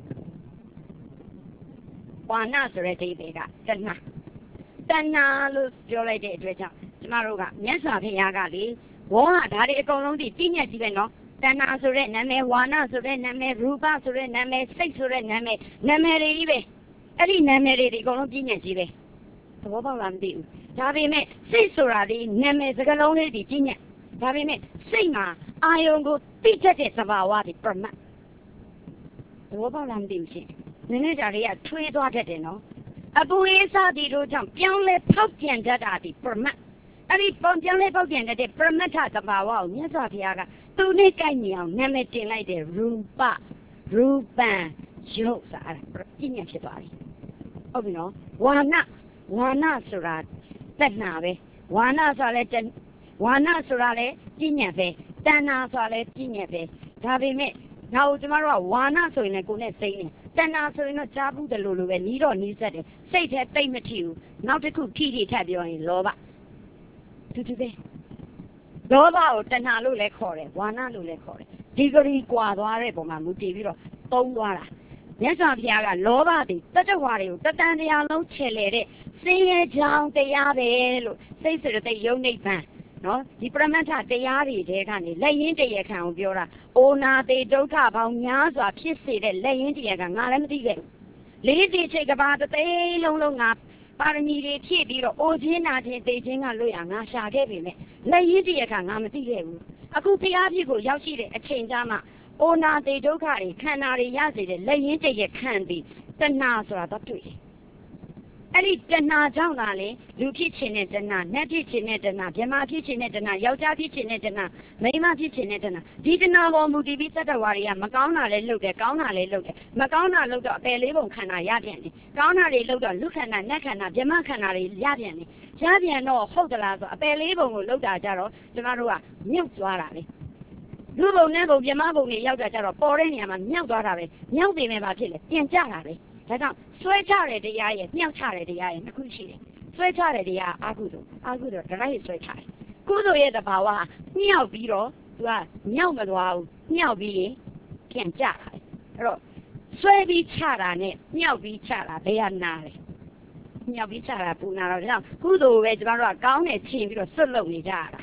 [SPEAKER 1] ဝါဏဆိုတဲ့အိဗေကတဏှာတဏှာလို့ပြောလိုက်တဲ့အတွက်ကြောင့်ကျမတို့ကမြတ်စွာဘုရားကလေဘောဟာဒါတွေအကုန်လုံးဒီပြည့်ညက်ကြီးပဲနော်တဏှာဆိုတဲ့နာမည်ဝါဏဆိုတဲ့နာမည်ရူပဆိုတဲ့နာမည်စိတ်ဆိုတဲ့နာမည်နာမည်တွေကြီးပဲအဲ့ဒီနာမည်တွေဒီအကုန်လုံးပြည့်ညက်ကြီးပဲသဘောပေါက်လားမသိဘူးဒါပေမဲ့စိတ်ဆိုတာဒီနာမည်စကားလုံးလေးဒီပြည့်ညက်ဒါပေမဲ့စိတ်မှာအာယုံကိုသိတတ်တဲ့သဘာဝဒီပရမတ်သဘောပေါက်လားမသိဘူးရှင်နည်းနည်းကြာလေးကထွေးသွားတတ်တယ်နော်အပူအေးစားဒီတို့ကြောင့်ပြောင်းလဲဖောက်ပြန်တတ်တာဒီပရမတ်အဲ့ဒီပြောင်းလဲဖောက်ပြန်တတ်တဲ့ပရမတ်ထသဘာဝကိုမြတ်စွာဘုရားကသူနဲ့ကိုက်ညီအောင်နာမည်တင်လိုက်တဲ့ရူပရူပံရုပ်စာပြည့်ညက်ဖြစ်သွားပြီဟုတ်ပြီနော်ဝါဏဝါဏဆိုတာတဏှာပဲဝါဏဆိုတာလည်းဝါဏဆိုတာလည်းပြည့်ညက်ပဲတဏှာဆိုတာလည်းပြည့်ညက်ပဲဒါပေမဲ့ဒါကိုကျမတို့ကဝါဏဆိုရင်လည်းကိုယ်နဲ့စိမ့်နေတဏှာဆိုရင်တော့ကြားဘူးတယ်လို့လိုပဲနီးတော့နီးစက်တယ်စိတ်ထဲတိတ်မထီဘူးနောက်တစ်ခုထိထိထပ်ပြောရင်လောဘတူတူပဲလောဘကိုတဏှာလို့လည်းခေါ်တယ်ဝါဏလို့လည်းခေါ်တယ်ဒီဂရီကွာသွားတဲ့ပုံမှာမူတည်ပြီးတော့သုံးသွားတာမြတ်စွာဘုရားကလောဘတွေတတ္တဝါတွေကိုတတန်တရားလုံးချေလေတဲ့စင်းရဲကြောင်းတရားပဲလို့စိတ်စေတသိက်ယုံနိဗ္ဗာန်နော်ဒီပရမတ္ထတရားတွေတဲကနေလက်ရင်းတရခံကိုပြောတာအိုနာသေးဒုက္ခပေါင်းများစွာဖြစ်စေတဲ့လက်ရင်းတရကငါလည်းမသိခဲ့ဘူးလေးစီချိတ်ကဘာတသိလုံးလုံးငါပါရမီတွေဖြည့်ပြီးတော့အိုခြင်းနာခြင်းသိခြင်းကလွတ်ရငါရှာခဲ့ပြီမဲ့လက်ရင်းတရခံငါမသိခဲ့ဘူးအခုဘုရားပြည့်ကိုရောက်ရှိတဲ့အချိန်ကြမှာအိုနာသေးဒုက္ခတွေခန္ဓာတွေရစေတဲ့လက်ရင်းတရခံပြီးတဏှာဆိုတာတော့တွေ့တယ်အဲ့ဒီတဏှာကြောင့်သာလေလူဖြစ်ခြင်းနဲ့တဏှာနတ်ဖြစ်ခြင်းနဲ့တဏှာဗြဟ္မာဖြစ်ခြင်းနဲ့တဏှာယောက်ျားဖြစ်ခြင်းနဲ့တဏှာမိန်းမဖြစ်ခြင်းနဲ့တဏှာဒီတဏှာပေါ်မူတည်ပြီးသတ္တဝါတွေကမကောင်းတာလည်းလုပ်တယ်ကောင်းတာလည်းလုပ်တယ်မကောင်းတာလုပ်တော့အပယ်လေးပုံခန္ဓာရပြန်တယ်ကောင်းတာတွေလုပ်တော့လူခန္ဓာနတ်ခန္ဓာဗြဟ္မာခန္ဓာတွေရပြန်တယ်ရပြန်တော့ဟုတ်သလားဆိုအပယ်လေးပုံကိုလုပ်တာကြတော့ကျမတို့ကမြုပ်သွားတာလေလူပုံနဲ့ပုံဗြဟ္မာပုံတွေရောက်တာကြတော့ပေါ်တဲ့နေရာမှာမြောက်သွားတာပဲမြောက်ပေမဲ့ဘာဖြစ်လဲပြန်ကျတာပဲဒါကြောင့်ဆွဲချတဲ့တရားရဲ့မြောက်ချတဲ့တရားရဲ့နှစ်ခုရှိတယ်ဆွဲချတဲ့တရားအာဟုသို့အာဟုသို့ဒရိုက်ဆွဲချတယ်ကုသိုလ်ရဲ့သဘာဝကမြောက်ပြီးတော့သူကမြောက်မသွားဘူးမြောက်ပြီးရင်ပြန်ကျတာအဲ့တော့ဆွဲပြီးချတာနဲ့မြောက်ပြီးချတာဘယ်ဟာနာလဲမြောက်ပြီးချတာပူနာတော့ဒါကြောင့်ကုသိုလ်ပဲကျမတို့ကကောင်းတယ်ချင်ပြီးတော့ဆွတ်လုံနေကြတာ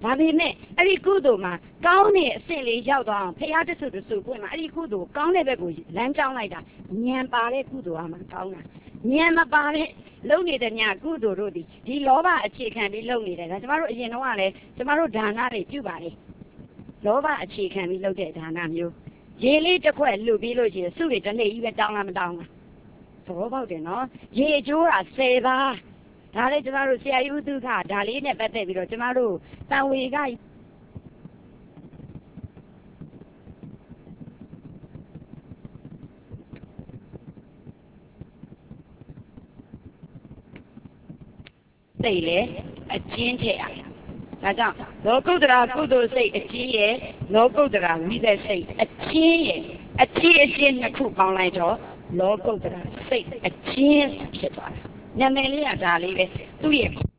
[SPEAKER 1] ဒါပေမဲ့အဲ့ဒီကုသိုလ်မှာကောင်းတဲ့အဆင့်လေးရောက်သွားအောင်ဖရားတဆူတဆူပွင့်မှာအဲ့ဒီကုသိုလ်ကောင်းတဲ့ဘက်ကိုလမ်းကြောင်းလိုက်တာဉာဏ်ပါတဲ့ကုသိုလ်အမှကောင်းတာဉာဏ်မပါတဲ့လုံနေတဲ့ညကုသိုလ်တို့ဒီဒီလောဘအခြေခံပြီးလုံနေတယ်ဒါကျမတို့အရင်တော့ကလည်းကျမတို့ဒါနတွေပြုပါလေလောဘအခြေခံပြီးလုပ်တဲ့ဒါနမျိုးရေလေးတစ်ခွက်လှုပ်ပြီးလို့ရှိရင်စုတွေတစ်နေ့ကြီးပဲတောင်းလားမတောင်းလားသဘောပေါက်တယ်နော်ရေအကျိုးတာဆယ်ပါးဒါလေးကျမတို့ဆရာကြီးဥဒုခဒါလေးနဲ့ပတ်သက်ပြီးတော့ကျမတို့တန်ဝေကစိတ်လေအကျဉ်းထည့်ရဒါကြောင့်လောကုတ္တရာကုသိုလ်စိတ်အကြီးရဲ့လောကုတ္တရာဝိသက်စိတ်အချင်းရဲ့အချင်းအချင်းနှစ်ခုပေါင်းလိုက်တော့လောကုတ္တရာစိတ်အချင်းဖြစ်သွားတာနာမည်လေးကဒါလေးပဲသူ့ရဲ့